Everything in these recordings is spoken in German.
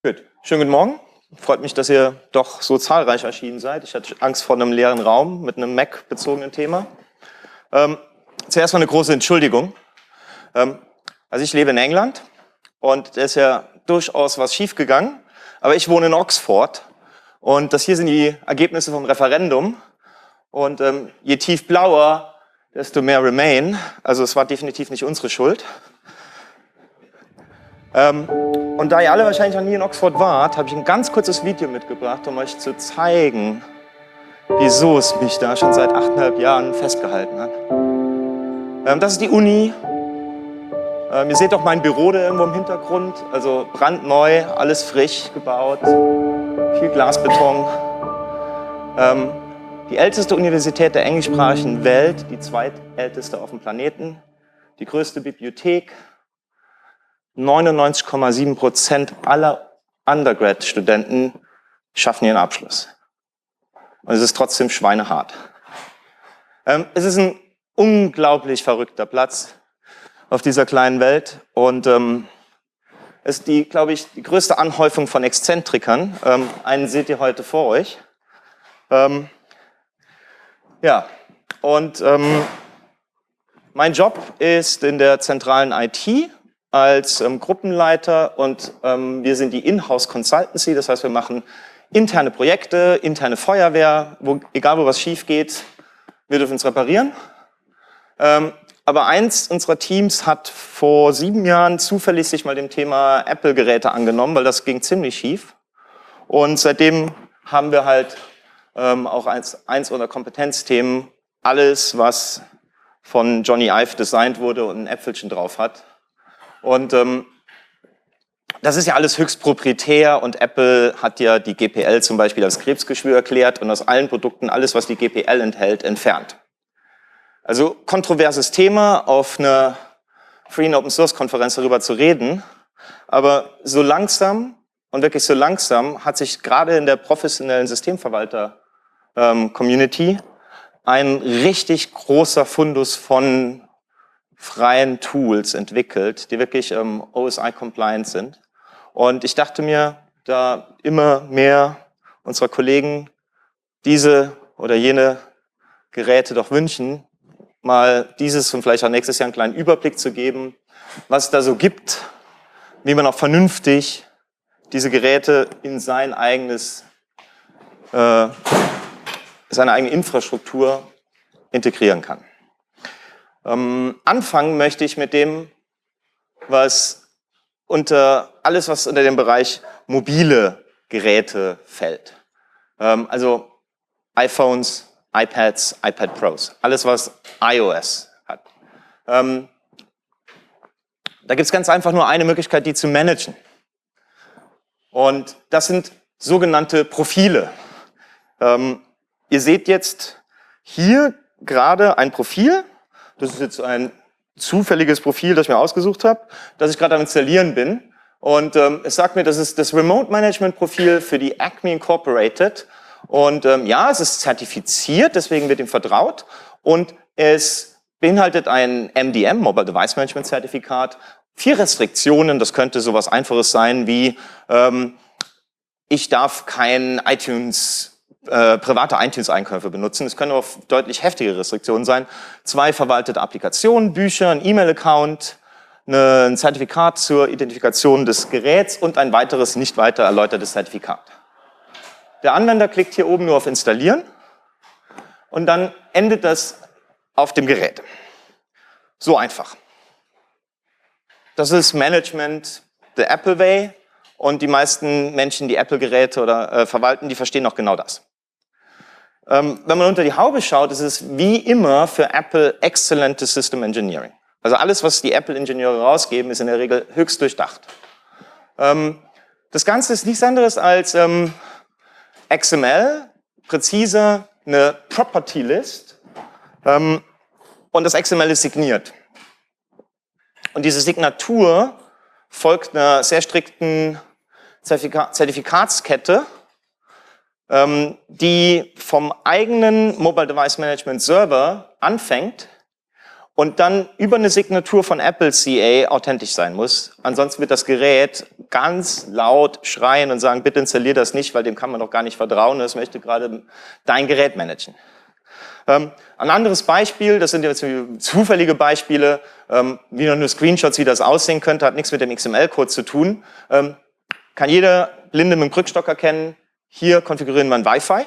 Gut, schönen guten Morgen. Freut mich, dass ihr doch so zahlreich erschienen seid. Ich hatte Angst vor einem leeren Raum mit einem Mac-bezogenen Thema. Zuerst mal eine große Entschuldigung. Also ich lebe in England und da ist ja durchaus was schiefgegangen, aber ich wohne in Oxford und das hier sind die Ergebnisse vom Referendum und je tiefblauer, desto mehr Remain. Also es war definitiv nicht unsere Schuld. Und da ihr alle wahrscheinlich noch nie in Oxford wart, habe ich ein ganz kurzes Video mitgebracht, um euch zu zeigen, wieso es mich da schon seit 8,5 Jahren festgehalten hat. Das ist die Uni. Ihr seht auch mein Büro da irgendwo im Hintergrund, also brandneu, alles frisch gebaut, viel Glasbeton. Die älteste Universität der englischsprachigen Welt, die zweitälteste auf dem Planeten, die größte Bibliothek. 99,7% aller Undergrad-Studenten schaffen ihren Abschluss. Und es ist trotzdem schweinehart. Es ist ein unglaublich verrückter Platz auf dieser kleinen Welt und es ist die, glaube ich, die größte Anhäufung von Exzentrikern. Einen seht ihr heute vor euch. Ja, und mein Job ist in der zentralen IT als Gruppenleiter und wir sind die Inhouse Consultancy, das heißt, wir machen interne Projekte, interne Feuerwehr, egal wo was schief geht, wir dürfen es reparieren. Aber eins unserer Teams hat vor 7 Jahren zufällig sich mal dem Thema Apple-Geräte angenommen, weil das ging ziemlich schief. Und seitdem haben wir halt auch eins unserer Kompetenzthemen, alles, was von Johnny Ive designt wurde und ein Äpfelchen drauf hat. Und das ist ja alles höchst proprietär und Apple hat ja die GPL zum Beispiel als Krebsgeschwür erklärt und aus allen Produkten alles, was die GPL enthält, entfernt. Also kontroverses Thema, auf einer Free and Open Source Konferenz darüber zu reden, aber so langsam und wirklich so langsam hat sich gerade in der professionellen Systemverwalter-Community ein richtig großer Fundus von freien Tools entwickelt, die wirklich OSI-compliant sind. Und ich dachte mir, da immer mehr unserer Kollegen diese oder jene Geräte doch wünschen, mal dieses und vielleicht auch nächstes Jahr einen kleinen Überblick zu geben, was es da so gibt, wie man auch vernünftig diese Geräte in seine eigene Infrastruktur integrieren kann. Anfangen möchte ich mit dem, was unter dem Bereich mobile Geräte fällt. Also iPhones, iPads, iPad Pros, alles was iOS hat. Da gibt es ganz einfach nur eine Möglichkeit, die zu managen. Und das sind sogenannte Profile. Ihr seht jetzt hier gerade ein Profil. Das ist jetzt ein zufälliges Profil, das ich mir ausgesucht habe, das ich gerade am Installieren bin. Und es sagt mir, das ist das Remote Management Profil für die Acme Incorporated. Und ja, es ist zertifiziert, deswegen wird ihm vertraut. Und es beinhaltet ein MDM, Mobile Device Management Zertifikat, 4 Restriktionen. Das könnte sowas Einfaches sein wie, ich darf kein private iTunes-Einkäufe benutzen. Es können auch deutlich heftige Restriktionen sein. 2 verwaltete Applikationen, Bücher, ein E-Mail-Account, ein Zertifikat zur Identifikation des Geräts und ein weiteres, nicht weiter erläutertes Zertifikat. Der Anwender klickt hier oben nur auf Installieren und dann endet das auf dem Gerät. So einfach. Das ist Management the Apple Way und die meisten Menschen, die Apple-Geräte oder verwalten, die verstehen auch genau das. Wenn man unter die Haube schaut, ist es wie immer für Apple exzellentes System Engineering. Also alles, was die Apple-Ingenieure rausgeben, ist in der Regel höchst durchdacht. Das Ganze ist nichts anderes als XML, präziser eine Property List und das XML ist signiert. Und diese Signatur folgt einer sehr strikten Zertifikatskette, die vom eigenen Mobile Device Management Server anfängt und dann über eine Signatur von Apple CA authentisch sein muss. Ansonsten wird das Gerät ganz laut schreien und sagen, bitte installier das nicht, weil dem kann man doch gar nicht vertrauen, das möchte gerade dein Gerät managen. Ein anderes Beispiel, das sind jetzt zufällige Beispiele, wie nur Screenshots, wie das aussehen könnte, hat nichts mit dem XML-Code zu tun. Kann jeder Blinde mit dem Krückstock erkennen, hier konfigurieren wir ein Wi-Fi.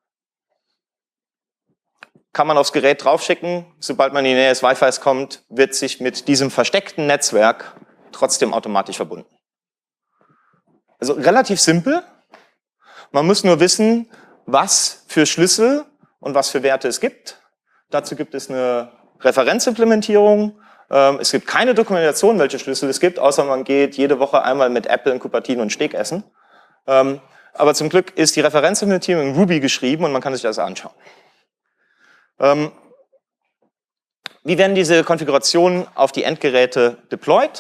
Kann man aufs Gerät draufschicken, sobald man in die Nähe des Wi-Fis kommt, wird sich mit diesem versteckten Netzwerk trotzdem automatisch verbunden. Also relativ simpel. Man muss nur wissen, was für Schlüssel und was für Werte es gibt. Dazu gibt es eine Referenzimplementierung. Es gibt keine Dokumentation, welche Schlüssel es gibt, außer man geht jede Woche einmal mit Apple in Cupertino und Steak essen. Aber zum Glück ist die Referenzimplementierung in Ruby geschrieben und man kann sich das anschauen. Wie werden diese Konfigurationen auf die Endgeräte deployed?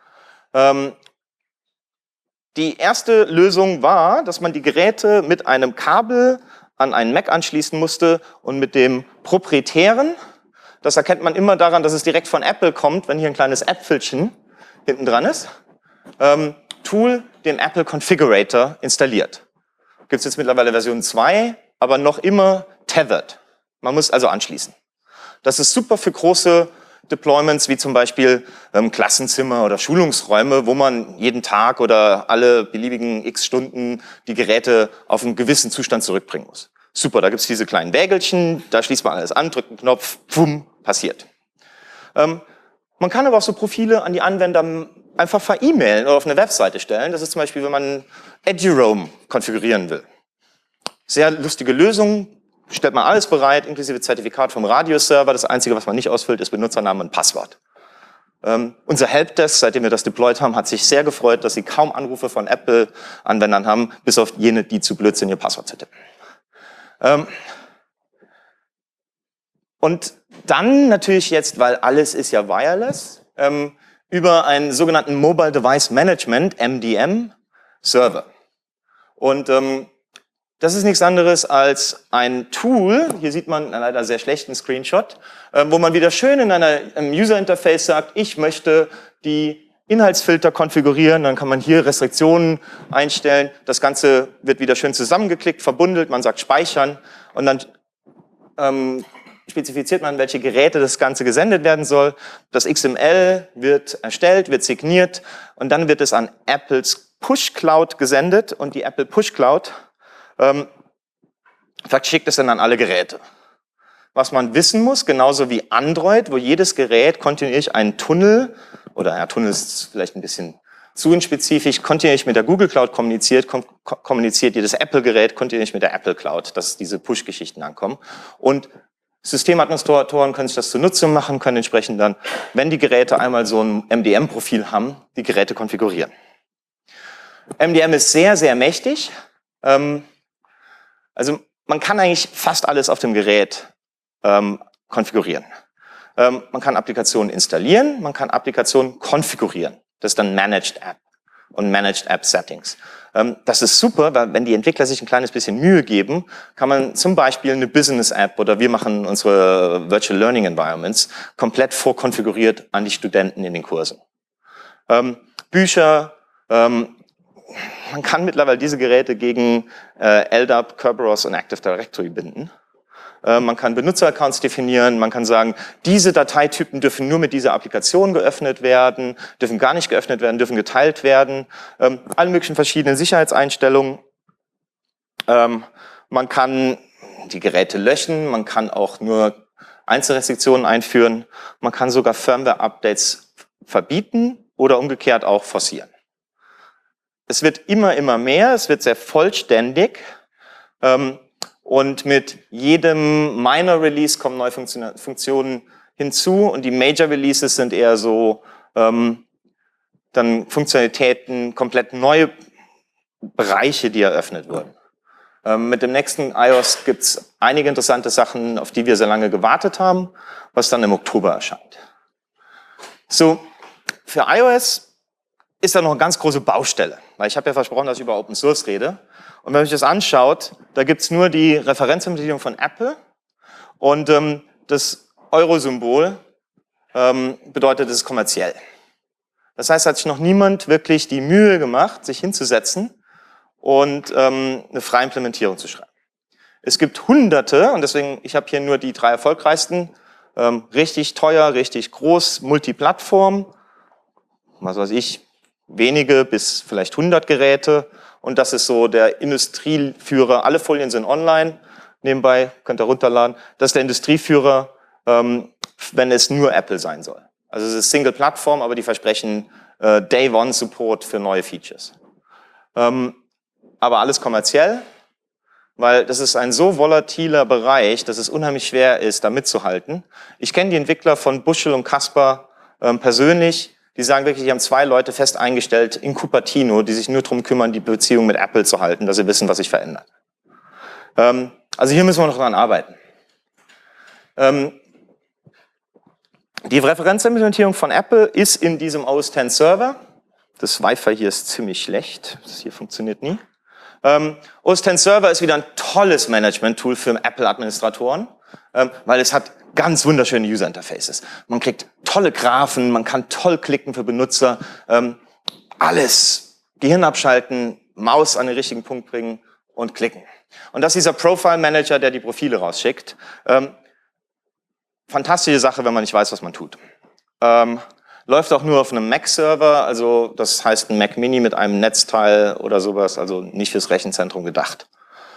Die erste Lösung war, dass man die Geräte mit einem Kabel an einen Mac anschließen musste und mit dem proprietären, das erkennt man immer daran, dass es direkt von Apple kommt, wenn hier ein kleines Äpfelchen hinten dran ist, Tool, den Apple Configurator, installiert. Gibt es jetzt mittlerweile Version 2, aber noch immer tethered. Man muss also anschließen. Das ist super für große Deployments, wie zum Beispiel Klassenzimmer oder Schulungsräume, wo man jeden Tag oder alle beliebigen x Stunden die Geräte auf einen gewissen Zustand zurückbringen muss. Super, da gibt's diese kleinen Wägelchen, da schließt man alles an, drückt einen Knopf, pfumm, passiert. Man kann aber auch so Profile an die Anwender einfach ver-E-Mailen oder auf eine Webseite stellen. Das ist zum Beispiel, wenn man EduRoam konfigurieren will. Sehr lustige Lösung. Stellt man alles bereit, inklusive Zertifikat vom Radius-Server. Das Einzige, was man nicht ausfüllt, ist Benutzername und Passwort. Unser Helpdesk, seitdem wir das deployed haben, hat sich sehr gefreut, dass sie kaum Anrufe von Apple-Anwendern haben, bis auf jene, die zu blöd sind, ihr Passwort zu tippen. Und dann natürlich jetzt, weil alles ist ja wireless, über einen sogenannten Mobile Device Management, MDM, Server. Und das ist nichts anderes als ein Tool, hier sieht man einen leider sehr schlechten Screenshot, wo man wieder schön in einem User-Interface sagt, ich möchte die Inhaltsfilter konfigurieren, dann kann man hier Restriktionen einstellen, das Ganze wird wieder schön zusammengeklickt, verbundelt, man sagt speichern und dann spezifiziert man, welche Geräte das Ganze gesendet werden soll. Das XML wird erstellt, wird signiert und dann wird es an Apples Push Cloud gesendet und die Apple Push Cloud verschickt es dann an alle Geräte. Was man wissen muss, genauso wie Android, wo jedes Gerät kontinuierlich einen Tunnel, oder ja, Tunnel ist vielleicht ein bisschen zu unspezifisch, kontinuierlich mit der Google Cloud kommuniziert, kommuniziert jedes Apple-Gerät kontinuierlich mit der Apple Cloud, dass diese Push-Geschichten ankommen. Und Systemadministratoren können sich das zunutze machen, können entsprechend dann, wenn die Geräte einmal so ein MDM-Profil haben, die Geräte konfigurieren. MDM ist sehr, sehr mächtig. Also man kann eigentlich fast alles auf dem Gerät konfigurieren. Man kann Applikationen installieren, man kann Applikationen konfigurieren. Das ist dann Managed App und Managed App Settings. Das ist super, weil wenn die Entwickler sich ein kleines bisschen Mühe geben, kann man zum Beispiel eine Business App oder wir machen unsere Virtual Learning Environments komplett vorkonfiguriert an die Studenten in den Kursen. Bücher, man kann mittlerweile diese Geräte gegen LDAP, Kerberos und Active Directory binden. Man kann Benutzeraccounts definieren, man kann sagen, diese Dateitypen dürfen nur mit dieser Applikation geöffnet werden, dürfen gar nicht geöffnet werden, dürfen geteilt werden. Alle möglichen verschiedenen Sicherheitseinstellungen. Man kann die Geräte löschen, man kann auch nur Einzelrestriktionen einführen, man kann sogar Firmware-Updates verbieten oder umgekehrt auch forcieren. Es wird immer mehr, es wird sehr vollständig und mit jedem Minor Release kommen neue Funktionen hinzu und die Major Releases sind eher so dann Funktionalitäten, komplett neue Bereiche, die eröffnet wurden. Mit dem nächsten iOS gibt es einige interessante Sachen, auf die wir sehr lange gewartet haben, was dann im Oktober erscheint. So, für iOS ist da noch eine ganz große Baustelle, weil ich habe ja versprochen, dass ich über Open Source rede. Und wenn man sich das anschaut, da gibt's nur die Referenzimplementierung von Apple und das Euro-Symbol bedeutet, es ist kommerziell. Das heißt, hat sich noch niemand wirklich die Mühe gemacht, sich hinzusetzen und eine freie Implementierung zu schreiben. Es gibt Hunderte, und deswegen, ich habe hier nur die 3 erfolgreichsten, richtig teuer, richtig groß, Multiplattform, was weiß ich, wenige bis vielleicht 100 Geräte, und das ist so der Industrieführer. Alle Folien sind online, nebenbei könnt ihr runterladen. Das ist der Industrieführer, wenn es nur Apple sein soll. Also es ist Single-Plattform, aber die versprechen Day-One-Support für neue Features. Aber alles kommerziell, weil das ist ein so volatiler Bereich, dass es unheimlich schwer ist, da mitzuhalten. Ich kenne die Entwickler von Bushel und Caspar persönlich. Die sagen wirklich, die haben 2 Leute fest eingestellt in Cupertino, die sich nur darum kümmern, die Beziehung mit Apple zu halten, dass sie wissen, was sich verändert. Also hier müssen wir noch dran arbeiten. Die Referenzimplementierung von Apple ist in diesem OS X Server. Das Wi-Fi hier ist ziemlich schlecht. Das hier funktioniert nie. OS X Server ist wieder ein tolles Management-Tool für Apple-Administratoren, weil es hat ganz wunderschöne User-Interfaces. Man kriegt tolle Graphen, man kann toll klicken für Benutzer, alles. Gehirn abschalten, Maus an den richtigen Punkt bringen und klicken. Und das ist dieser Profile-Manager, der die Profile rausschickt. Fantastische Sache, wenn man nicht weiß, was man tut. Läuft auch nur auf einem Mac-Server, also das heißt ein Mac Mini mit einem Netzteil oder sowas, also nicht fürs Rechenzentrum gedacht.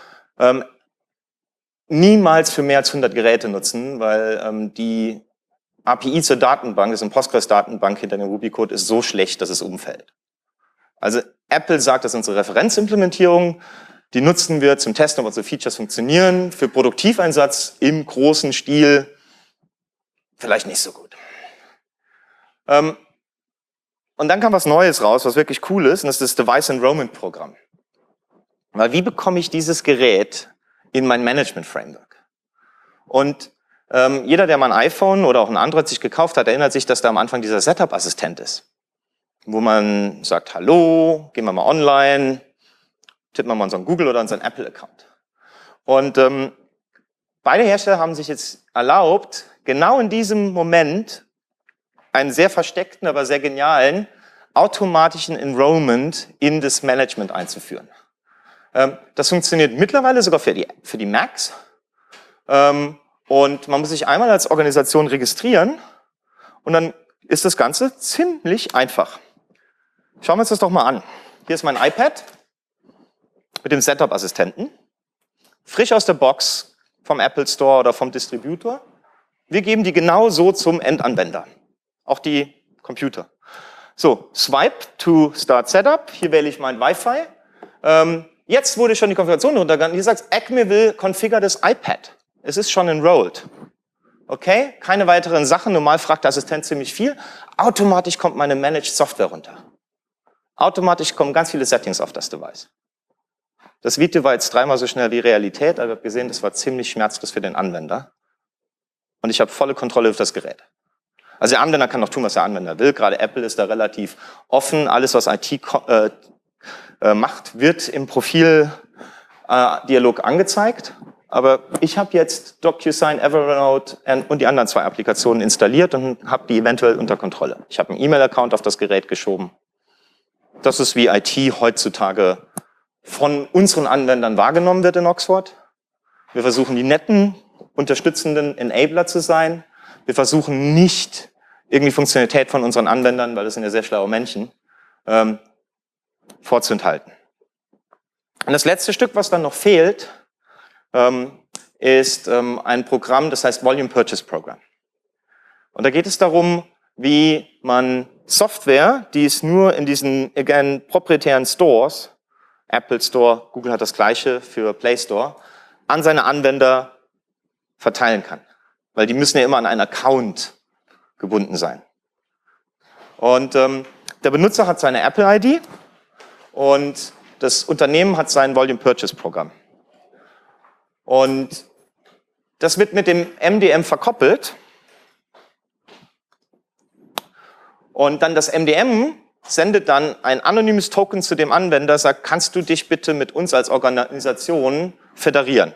Niemals für mehr als 100 Geräte nutzen, weil die API zur Datenbank, das ist eine Postgres-Datenbank hinter dem Ruby-Code, ist so schlecht, dass es umfällt. Also Apple sagt, das ist unsere Referenzimplementierung, die nutzen wir zum Testen, ob unsere Features funktionieren. Für Produktiveinsatz im großen Stil vielleicht nicht so gut. Und dann kam was Neues raus, was wirklich cool ist, und das ist das Device Enrollment Programm. Weil wie bekomme ich dieses Gerät in mein Management-Framework? Und jeder, der mal ein iPhone oder auch ein Android sich gekauft hat, erinnert sich, dass da am Anfang dieser Setup-Assistent ist, wo man sagt, hallo, gehen wir mal online, tippen wir mal unseren Google oder unseren Apple-Account. Und beide Hersteller haben sich jetzt erlaubt, genau in diesem Moment einen sehr versteckten, aber sehr genialen automatischen Enrollment in das Management einzuführen. Das funktioniert mittlerweile sogar für die Macs. Und man muss sich einmal als Organisation registrieren und dann ist das Ganze ziemlich einfach. Schauen wir uns das doch mal an. Hier ist mein iPad mit dem Setup-Assistenten. Frisch aus der Box vom Apple Store oder vom Distributor. Wir geben die genau so zum Endanwender. Auch die Computer. So, Swipe to Start Setup. Hier wähle ich mein Wi-Fi. Jetzt wurde schon die Konfiguration runtergegangen. Hier sagt Acme will configure das iPad. Es ist schon enrolled. Okay, keine weiteren Sachen. Normal fragt der Assistent ziemlich viel. Automatisch kommt meine Managed Software runter. Automatisch kommen ganz viele Settings auf das Device. Das Video war jetzt 3-mal so schnell wie Realität, aber ich habe gesehen, das war ziemlich schmerzlos für den Anwender. Und ich habe volle Kontrolle über das Gerät. Also der Anwender kann noch tun, was der Anwender will. Gerade Apple ist da relativ offen. Alles, was IT macht, wird im Profildialog angezeigt. Aber ich habe jetzt DocuSign, Evernote und die anderen 2 Applikationen installiert und habe die eventuell unter Kontrolle. Ich habe einen E-Mail-Account auf das Gerät geschoben. Das ist, wie IT heutzutage von unseren Anwendern wahrgenommen wird in Oxford. Wir versuchen, die netten, unterstützenden Enabler zu sein. Wir versuchen nicht, irgendwie Funktionalität von unseren Anwendern, weil das sind ja sehr schlaue Menschen, vorzuenthalten. Und das letzte Stück, was dann noch fehlt, ist ein Programm, das heißt Volume Purchase Program. Und da geht es darum, wie man Software, die es nur in diesen, again, proprietären Stores, Apple Store, Google hat das gleiche für Play Store, an seine Anwender verteilen kann. Weil die müssen ja immer an einen Account gebunden sein. Und der Benutzer hat seine Apple-ID und das Unternehmen hat sein Volume Purchase Programm. Und das wird mit dem MDM verkoppelt. Und dann das MDM sendet dann ein anonymes Token zu dem Anwender, sagt, kannst du dich bitte mit uns als Organisation föderieren?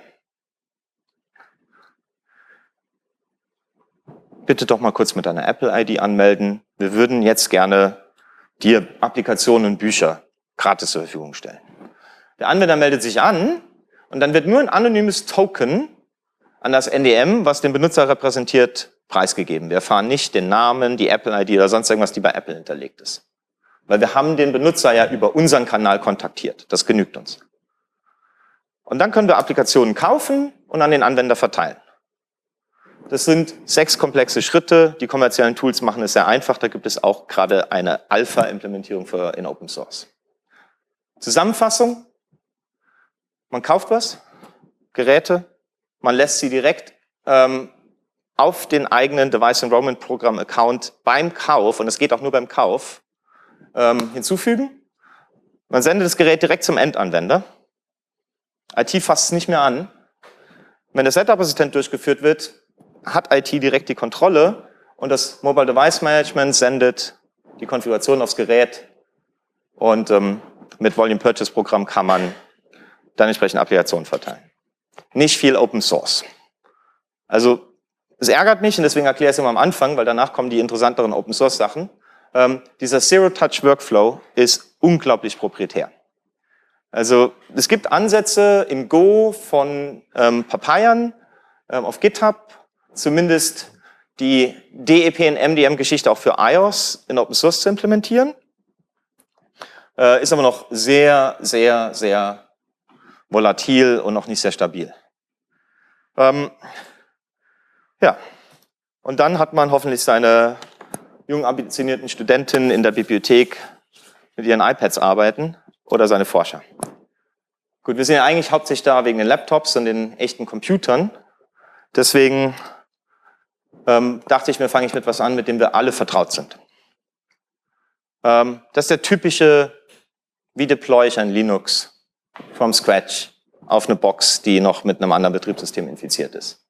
Bitte doch mal kurz mit deiner Apple-ID anmelden. Wir würden jetzt gerne dir Applikationen und Bücher gratis zur Verfügung stellen. Der Anwender meldet sich an und dann wird nur ein anonymes Token an das NDM, was den Benutzer repräsentiert, preisgegeben. Wir erfahren nicht den Namen, die Apple-ID oder sonst irgendwas, die bei Apple hinterlegt ist. Weil wir haben den Benutzer ja über unseren Kanal kontaktiert. Das genügt uns. Und dann können wir Applikationen kaufen und an den Anwender verteilen. Das sind 6 komplexe Schritte. Die kommerziellen Tools machen es sehr einfach. Da gibt es auch gerade eine Alpha-Implementierung in Open Source. Zusammenfassung. Man kauft was, Geräte, man lässt sie direkt auf den eigenen Device Enrollment Program Account beim Kauf, und es geht auch nur beim Kauf, hinzufügen. Man sendet das Gerät direkt zum Endanwender. IT fasst es nicht mehr an. Wenn der Setup-Assistent durchgeführt wird, hat IT direkt die Kontrolle und das Mobile Device Management sendet die Konfiguration aufs Gerät und mit Volume Purchase Programm kann man dann entsprechend Applikationen verteilen. Nicht viel Open Source. Also es ärgert mich und deswegen erkläre ich es immer am Anfang, weil danach kommen die interessanteren Open Source Sachen. Dieser Zero-Touch Workflow ist unglaublich proprietär. Also es gibt Ansätze im Go von Papayan auf GitHub, zumindest die DEP und MDM-Geschichte auch für iOS in Open Source zu implementieren. Ist aber noch sehr, sehr, sehr volatil und noch nicht sehr stabil. Ja, und dann hat man hoffentlich seine jungen, ambitionierten Studentinnen in der Bibliothek mit ihren iPads arbeiten oder seine Forscher. Gut, wir sind ja eigentlich hauptsächlich da wegen den Laptops und den echten Computern. Deswegen dachte ich mir, fange ich mit was an, mit dem wir alle vertraut sind. Das ist der typische, wie deploy ich ein Linux from scratch auf eine Box, die noch mit einem anderen Betriebssystem infiziert ist.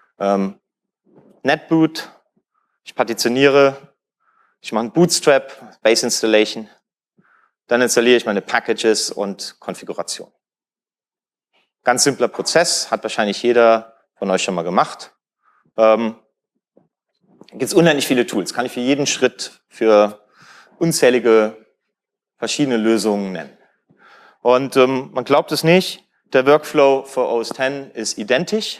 Netboot, ich partitioniere, ich mache einen Bootstrap, Base Installation, dann installiere ich meine Packages und Konfiguration. Ganz simpler Prozess, hat wahrscheinlich jeder von euch schon mal gemacht. Gibt es unendlich viele Tools, kann ich für jeden Schritt für unzählige verschiedene Lösungen nennen. Und man glaubt es nicht, der Workflow für OS X ist identisch.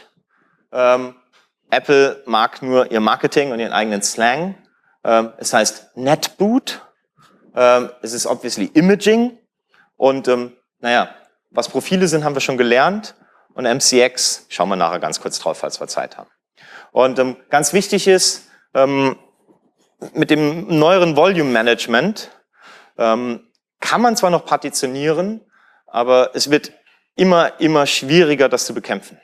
Apple mag nur ihr Marketing und ihren eigenen Slang. Es heißt Netboot. Es ist obviously Imaging. Und naja, was Profile sind, haben wir schon gelernt. Und MCX schauen wir nachher ganz kurz drauf, falls wir Zeit haben. Und ganz wichtig ist, mit dem neueren Volume Management kann man zwar noch partitionieren, aber es wird immer schwieriger, das zu bekämpfen.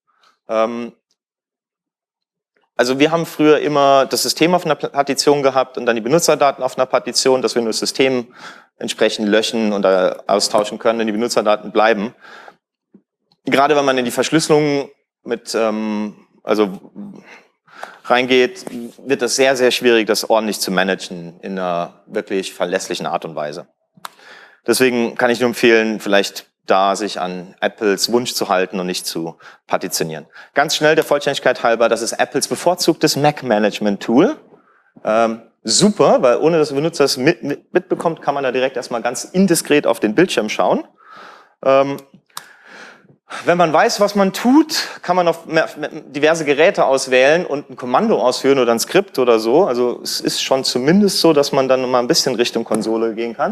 Also wir haben früher immer das System auf einer Partition gehabt und dann die Benutzerdaten auf einer Partition, dass wir nur das System entsprechend löschen und austauschen können, wenn die Benutzerdaten bleiben. Gerade wenn man in die Verschlüsselung mit reingeht, wird es sehr, sehr schwierig, das ordentlich zu managen in einer wirklich verlässlichen Art und Weise. Deswegen kann ich nur empfehlen, vielleicht da sich an Apples Wunsch zu halten und nicht zu partitionieren. Ganz schnell der Vollständigkeit halber, das ist Apples bevorzugtes Mac-Management-Tool. Super, weil ohne dass der Benutzer es mitbekommt, kann man da direkt erstmal ganz indiskret auf den Bildschirm schauen. Wenn man weiß, was man tut, kann man auf diverse Geräte auswählen und ein Kommando ausführen oder ein Skript oder so. Also es ist schon zumindest so, dass man dann mal ein bisschen Richtung Konsole gehen kann.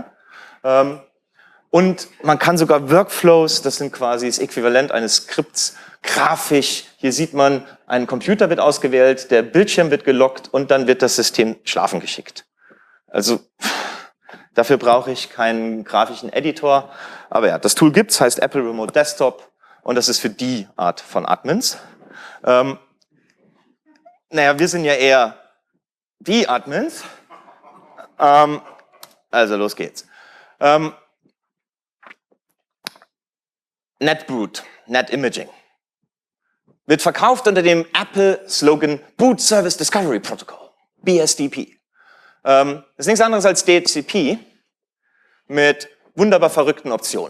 Und man kann sogar Workflows, das sind quasi das Äquivalent eines Skripts, grafisch. Hier sieht man, ein Computer wird ausgewählt, der Bildschirm wird gelockt und dann wird das System schlafen geschickt. Also dafür brauche ich keinen grafischen Editor. Aber ja, das Tool gibt's, heißt Apple Remote Desktop und das ist für die Art von Admins. Naja, wir sind ja eher die Admins. Also los geht's. Netboot, Net Imaging. Wird verkauft unter dem Apple-Slogan Boot Service Discovery Protocol, BSDP. Das ist nichts anderes als DHCP mit wunderbar verrückten Optionen.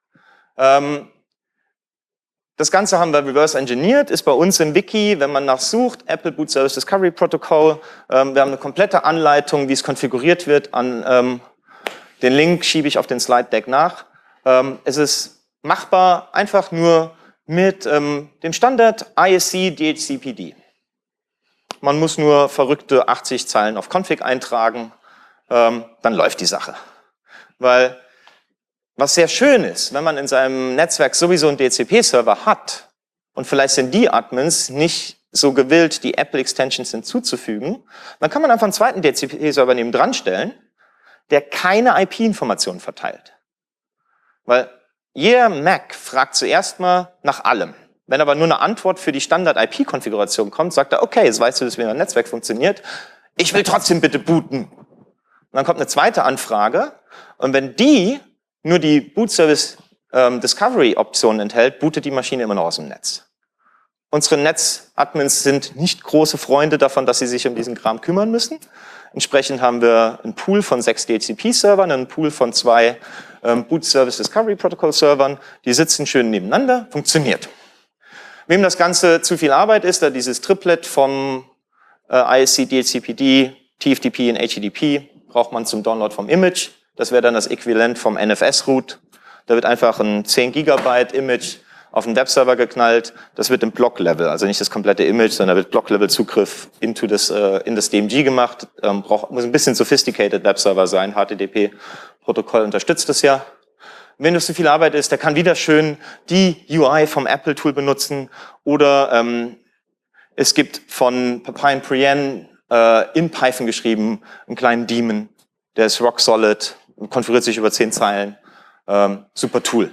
Das Ganze haben wir reverse engineert, ist bei uns im Wiki, wenn man nachsucht, Apple Boot Service Discovery Protocol. Wir haben eine komplette Anleitung, wie es konfiguriert wird an Den Link schiebe ich auf den Slide Deck nach. Es ist machbar einfach nur mit dem Standard ISC DHCPD. Man muss nur verrückte 80 Zeilen auf Config eintragen, dann läuft die Sache. Weil was sehr schön ist, wenn man in seinem Netzwerk sowieso einen DHCP-Server hat und vielleicht sind die Admins nicht so gewillt, die Apple-Extensions hinzuzufügen, dann kann man einfach einen zweiten DHCP-Server nebendran stellen, der keine IP-Informationen verteilt. Weil jeder Mac fragt zuerst mal nach allem. Wenn aber nur eine Antwort für die Standard-IP-Konfiguration kommt, sagt er, okay, jetzt weißt du, wie mein Netzwerk funktioniert, ich will trotzdem bitte booten. Und dann kommt eine zweite Anfrage und wenn die nur die Boot-Service-Discovery-Option enthält, bootet die Maschine immer noch aus dem Netz. Unsere Netz-Admins sind nicht große Freunde davon, dass sie sich um diesen Kram kümmern müssen. Entsprechend haben wir einen Pool von 6 DHCP-Servern, einen Pool von 2 Boot-Service-Discovery-Protocol-Servern. Die sitzen schön nebeneinander, funktioniert. Wem das Ganze zu viel Arbeit ist, da dieses Triplet vom ISC, DHCPD, TFTP und HTTP braucht man zum Download vom Image. Das wäre dann das Äquivalent vom NFS-Root. Da wird einfach ein 10 Gigabyte Image auf den Webserver geknallt. Das wird im Block-Level, also nicht das komplette Image, sondern da wird Block-Level-Zugriff in das DMG gemacht. Muss ein bisschen sophisticated Webserver sein. HTTP-Protokoll unterstützt das ja. Wenn das zu viel Arbeit ist, der kann wieder schön die UI vom Apple-Tool benutzen oder es gibt von Papine Prien in Python geschrieben einen kleinen Daemon, der ist rock solid, konfiguriert sich über 10 Zeilen. Super Tool.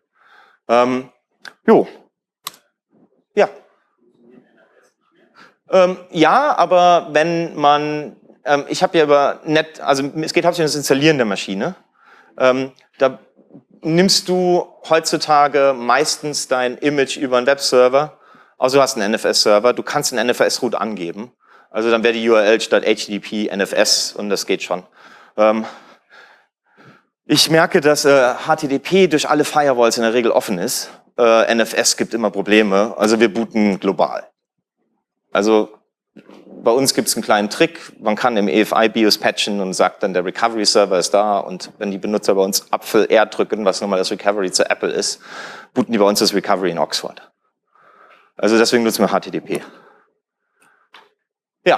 Jo. Ja. Ja, aber wenn man, ich habe ja über also es geht hauptsächlich um das Installieren der Maschine. Da nimmst du heutzutage meistens dein Image über einen Webserver, also du hast einen NFS-Server, du kannst einen NFS-Root angeben. Also dann wäre die URL statt HTTP NFS und das geht schon. Ich merke, dass HTTP durch alle Firewalls in der Regel offen ist. NFS gibt immer Probleme, also wir booten global. Also bei uns gibt es einen kleinen Trick, man kann im EFI BIOS patchen und sagt dann, der Recovery Server ist da und wenn die Benutzer bei uns Apfel R drücken, was nochmal das Recovery zu Apple ist, booten die bei uns das Recovery in Oxford. Also deswegen nutzen wir HTTP. Ja.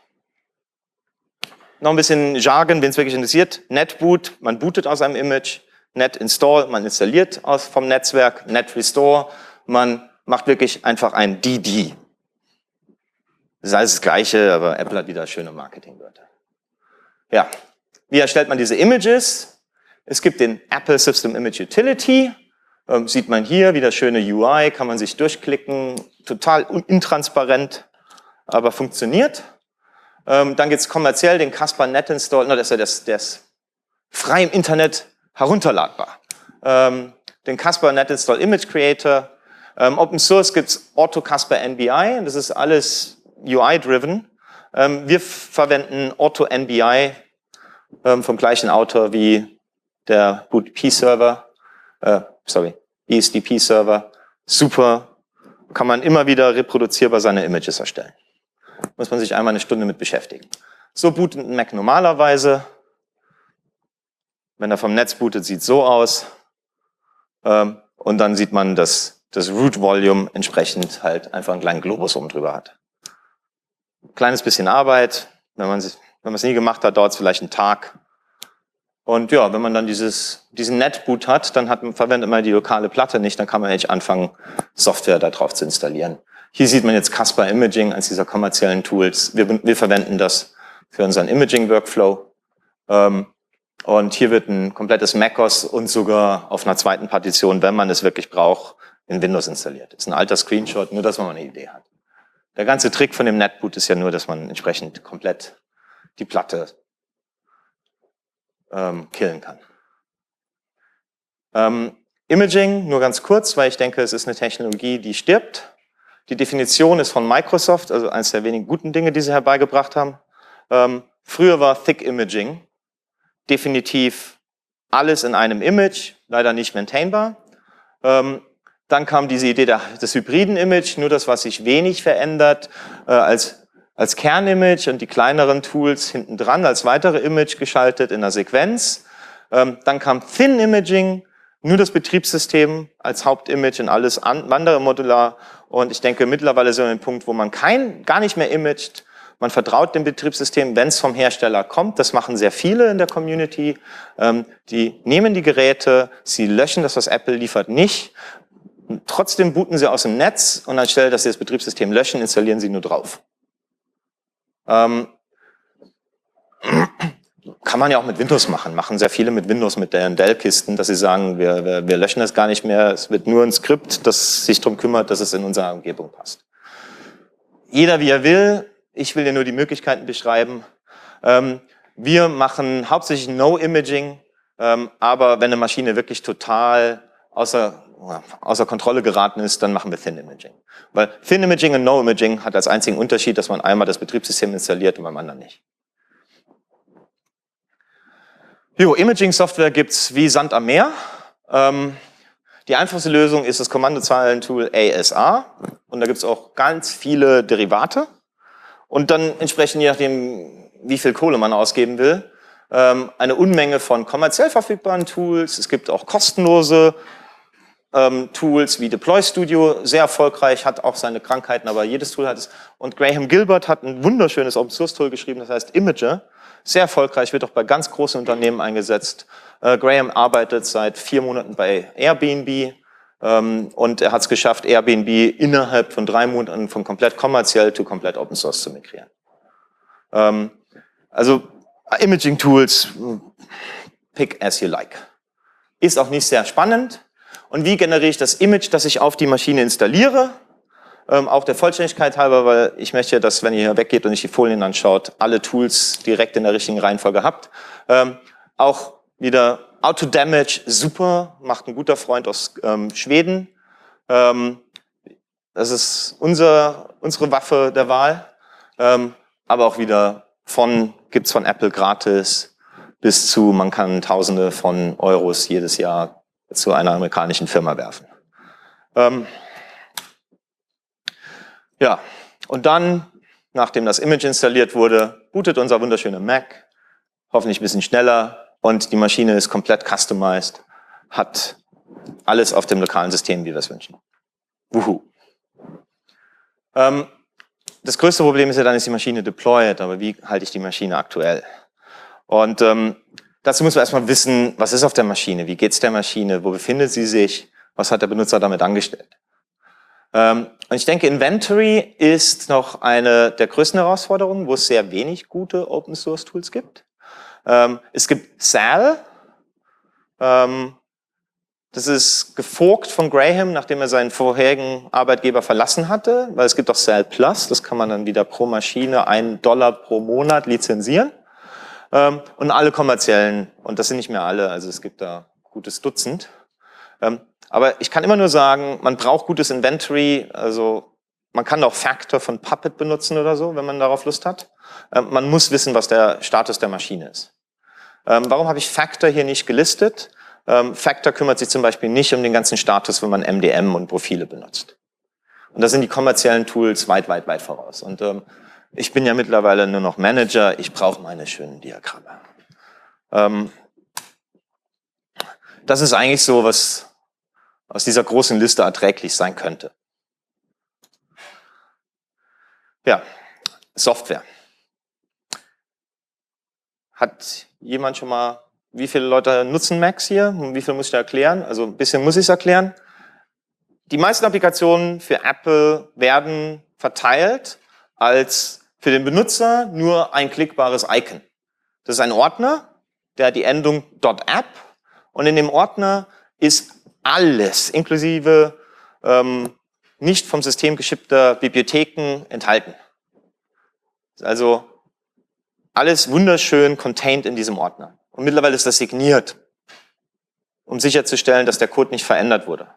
Noch ein bisschen Jargon, wen es wirklich interessiert. Netboot, man bootet aus einem Image. Net install, man installiert vom Netzwerk. Net restore, man macht wirklich einfach ein DD. Das ist alles das Gleiche, aber Apple hat wieder schöne Marketingwörter. Ja, wie erstellt man diese Images? Es gibt den Apple System Image Utility. Sieht man hier, wieder schöne UI, kann man sich durchklicken. Total intransparent, aber funktioniert. Dann gibt es kommerziell den Caspar Net Install, der ist frei im Internet herunterladbar. Den Caspar Net Install Image Creator. Open Source gibt es Auto Caspar NBI, das ist alles UI-driven. Wir verwenden Auto NBI vom gleichen Autor wie der BootP-Server, ESDP-Server. Super, kann man immer wieder reproduzierbar seine Images erstellen. Muss man sich einmal eine Stunde mit beschäftigen. So bootet ein Mac normalerweise. Wenn er vom Netz bootet, sieht es so aus. Und dann sieht man, dass das Root Volume entsprechend halt einfach einen kleinen Globus oben drüber hat. Kleines bisschen Arbeit. Wenn man es nie gemacht hat, dauert es vielleicht einen Tag. Und ja, wenn man dann diesen Netboot hat, dann verwendet man die lokale Platte nicht, dann kann man eigentlich anfangen, Software da drauf zu installieren. Hier sieht man jetzt Caspar Imaging als dieser kommerziellen Tools. Wir verwenden das für unseren Imaging-Workflow. Und hier wird ein komplettes macOS und sogar auf einer zweiten Partition, wenn man es wirklich braucht, in Windows installiert. Das ist ein alter Screenshot, nur dass man mal eine Idee hat. Der ganze Trick von dem Netboot ist ja nur, dass man entsprechend komplett die Platte killen kann. Imaging, nur ganz kurz, weil ich denke, es ist eine Technologie, die stirbt. Die Definition ist von Microsoft, also eines der wenigen guten Dinge, die sie herbeigebracht haben. Früher war Thick Imaging definitiv alles in einem Image, leider nicht maintainbar. Dann kam diese Idee des hybriden Image, nur das, was sich wenig verändert, als Kernimage und die kleineren Tools hinten dran als weitere Image geschaltet in der Sequenz. Dann kam Thin Imaging, nur das Betriebssystem als Hauptimage und alles andere modular. Und ich denke, mittlerweile sind wir an dem Punkt, wo man gar nicht mehr imagt. Man vertraut dem Betriebssystem, wenn es vom Hersteller kommt. Das machen sehr viele in der Community. Die nehmen die Geräte, sie löschen das, was Apple liefert, nicht. Trotzdem booten sie aus dem Netz und anstelle, dass sie das Betriebssystem löschen, installieren sie nur drauf. Kann man ja auch mit Windows machen sehr viele mit Windows, mit deren Dell-Kisten, dass sie sagen, wir löschen das gar nicht mehr, es wird nur ein Skript, das sich darum kümmert, dass es in unserer Umgebung passt. Jeder wie er will, ich will dir nur die Möglichkeiten beschreiben. Wir machen hauptsächlich No-Imaging, aber wenn eine Maschine wirklich total außer Kontrolle geraten ist, dann machen wir Thin Imaging. Weil Thin Imaging und No Imaging hat als einzigen Unterschied, dass man einmal das Betriebssystem installiert und beim anderen nicht. Imaging-Software gibt's wie Sand am Meer. Die einfachste Lösung ist das Kommandozeilentool ASR und da gibt's auch ganz viele Derivate und dann entsprechend, je nachdem, wie viel Kohle man ausgeben will, eine Unmenge von kommerziell verfügbaren Tools. Es gibt auch kostenlose Tools wie Deploy Studio, sehr erfolgreich, hat auch seine Krankheiten, aber jedes Tool hat es. Und Graham Gilbert hat ein wunderschönes Open-Source-Tool geschrieben, das heißt Imager. Sehr erfolgreich, wird auch bei ganz großen Unternehmen eingesetzt. Graham arbeitet seit 4 Monaten bei Airbnb und er hat es geschafft, Airbnb innerhalb von 3 Monaten von komplett kommerziell zu komplett Open Source zu migrieren. Also Imaging-Tools, pick as you like. Ist auch nicht sehr spannend. Und wie generiere ich das Image, das ich auf die Maschine installiere? Auch der Vollständigkeit halber, weil ich möchte, dass, wenn ihr hier weggeht und euch die Folien anschaut, alle Tools direkt in der richtigen Reihenfolge habt. Auch wieder Auto-Damage, super, macht ein guter Freund aus Schweden. Das ist unsere Waffe der Wahl. Aber auch wieder gibt's von Apple gratis bis zu, man kann Tausende von Euros jedes Jahr zu einer amerikanischen Firma werfen. Ja, und dann, nachdem das Image installiert wurde, bootet unser wunderschöner Mac, hoffentlich ein bisschen schneller und die Maschine ist komplett customized, hat alles auf dem lokalen System, wie wir es wünschen. Wuhu. Das größte Problem ist ja dann, ist die Maschine deployed, aber wie halte ich die Maschine aktuell? Und dazu muss man erstmal wissen, was ist auf der Maschine, wie geht's der Maschine, wo befindet sie sich, was hat der Benutzer damit angestellt. Und ich denke, Inventory ist noch eine der größten Herausforderungen, wo es sehr wenig gute Open-Source-Tools gibt. Es gibt SAL, das ist geforkt von Graham, nachdem er seinen vorherigen Arbeitgeber verlassen hatte, weil es gibt auch SAL Plus, das kann man dann wieder pro Maschine $1 pro Monat lizenzieren. Und alle kommerziellen, und das sind nicht mehr alle, also es gibt da gutes Dutzend. Aber ich kann immer nur sagen, man braucht gutes Inventory, also man kann auch Factor von Puppet benutzen oder so, wenn man darauf Lust hat. Man muss wissen, was der Status der Maschine ist. Warum habe ich Factor hier nicht gelistet? Factor kümmert sich zum Beispiel nicht um den ganzen Status, wenn man MDM und Profile benutzt. Und da sind die kommerziellen Tools weit, weit, weit voraus. Und ich bin ja mittlerweile nur noch Manager, ich brauche meine schönen Diagramme. Das ist eigentlich so, was aus dieser großen Liste erträglich sein könnte. Ja, Software. Hat jemand schon mal, wie viele Leute nutzen Macs hier? Und wie viel muss ich da erklären? Also ein bisschen muss ich es erklären. Die meisten Applikationen für Apple werden verteilt als für den Benutzer nur ein klickbares Icon. Das ist ein Ordner, der hat die Endung .app und in dem Ordner ist alles, inklusive nicht vom System geschippter Bibliotheken enthalten. Also alles wunderschön contained in diesem Ordner. Und mittlerweile ist das signiert, um sicherzustellen, dass der Code nicht verändert wurde.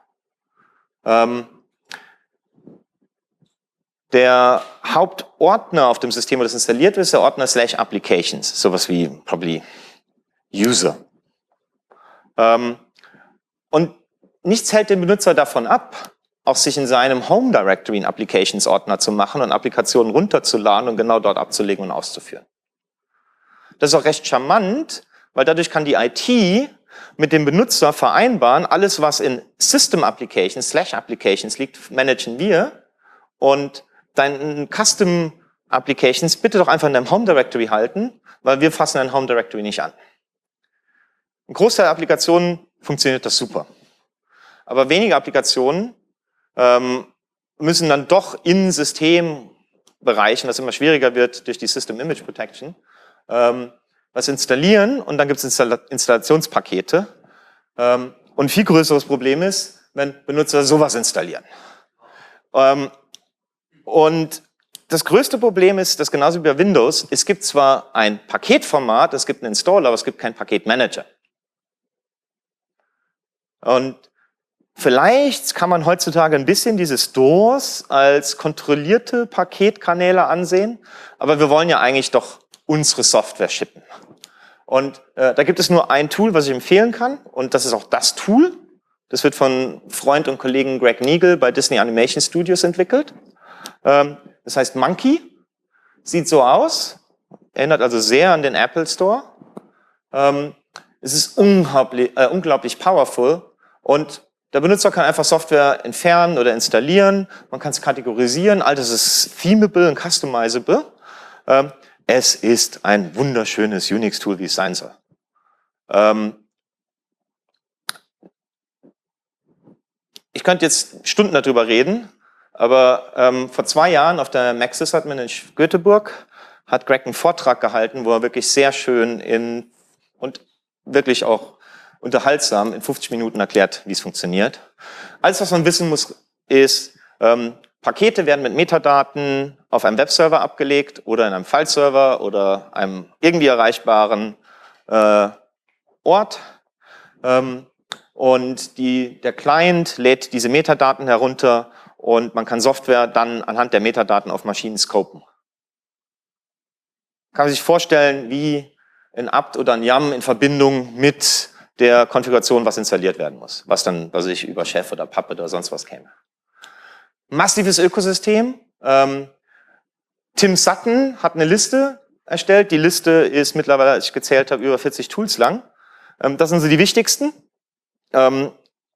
Der Hauptordner auf dem System, wo das installiert wird, ist der Ordner /applications, sowas wie probably user. Und nichts hält den Benutzer davon ab, auch sich in seinem Home Directory einen Applications-Ordner zu machen und Applikationen runterzuladen und genau dort abzulegen und auszuführen. Das ist auch recht charmant, weil dadurch kann die IT mit dem Benutzer vereinbaren, alles was in System Applications, /Applications liegt, managen wir und deine Custom Applications bitte doch einfach in deinem Home Directory halten, weil wir fassen dein Home Directory nicht an. Ein Großteil der Applikationen funktioniert das super. Aber wenige Applikationen müssen dann doch in Systembereichen, was immer schwieriger wird durch die System Image Protection, was installieren und dann gibt es Installationspakete. Und ein viel größeres Problem ist, wenn Benutzer sowas installieren. Und das größte Problem ist, dass genauso wie bei Windows, es gibt zwar ein Paketformat, es gibt einen Installer, aber es gibt keinen Paketmanager. Und vielleicht kann man heutzutage ein bisschen diese Stores als kontrollierte Paketkanäle ansehen, aber wir wollen ja eigentlich doch unsere Software shippen. Und da gibt es nur ein Tool, was ich empfehlen kann, und das ist auch das Tool. Das wird von Freund und Kollegen Greg Neagle bei Disney Animation Studios entwickelt. Das heißt Monkey, sieht so aus, erinnert also sehr an den Apple Store. Es ist unglaublich powerful und der Benutzer kann einfach Software entfernen oder installieren, man kann es kategorisieren, all das ist themable und customizable. Es ist ein wunderschönes Unix-Tool, wie es sein soll. Ich könnte jetzt Stunden darüber reden, aber vor 2 Jahren auf der MacSysAdmin in Göteborg hat Greg einen Vortrag gehalten, wo er wirklich sehr schön und wirklich auch unterhaltsam in 50 Minuten erklärt, wie es funktioniert. Alles, was man wissen muss, ist, Pakete werden mit Metadaten auf einem Webserver abgelegt oder in einem Fileserver oder einem irgendwie erreichbaren Ort. Und der Client lädt diese Metadaten herunter und man kann Software dann anhand der Metadaten auf Maschinen scopen. Kann man sich vorstellen, wie ein apt oder ein YAM in Verbindung mit der Konfiguration, was installiert werden muss, was dann, was ich über Chef oder Puppet oder sonst was käme. Massives Ökosystem. Tim Sutton hat eine Liste erstellt. Die Liste ist mittlerweile, als ich gezählt habe, über 40 Tools lang. Das sind so die wichtigsten. Man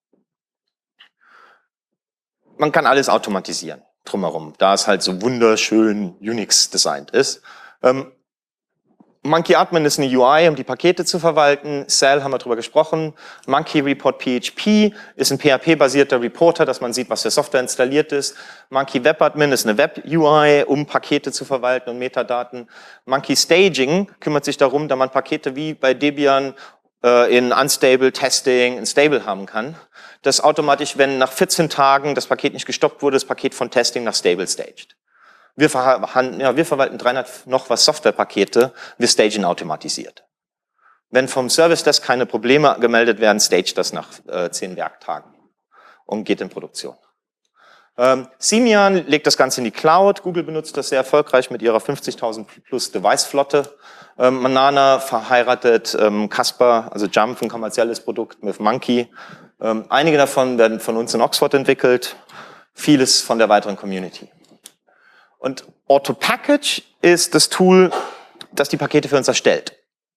kann alles automatisieren drumherum, da es halt so wunderschön Unix designt ist. MonkeyAdmin ist eine UI, um die Pakete zu verwalten. Cell haben wir drüber gesprochen. Monkey Report PHP ist ein PHP-basierter Reporter, dass man sieht, was für Software installiert ist. Monkey WebAdmin ist eine Web-UI, um Pakete zu verwalten und Metadaten. Monkey Staging kümmert sich darum, da man Pakete wie bei Debian in Unstable Testing, in Stable haben kann, dass automatisch, wenn nach 14 Tagen das Paket nicht gestoppt wurde, das Paket von Testing nach Stable staged. Wir verwalten 300 noch was Softwarepakete, wir stagen automatisiert. Wenn vom Service Desk keine Probleme gemeldet werden, staged das nach 10 Werktagen und geht in Produktion. Simian legt das Ganze in die Cloud. Google benutzt das sehr erfolgreich mit ihrer 50.000 plus Device-Flotte. Manana verheiratet Casper, also Jump, ein kommerzielles Produkt mit Monkey. Einige davon werden von uns in Oxford entwickelt, vieles von der weiteren Community. Und AutoPackage ist das Tool, das die Pakete für uns erstellt.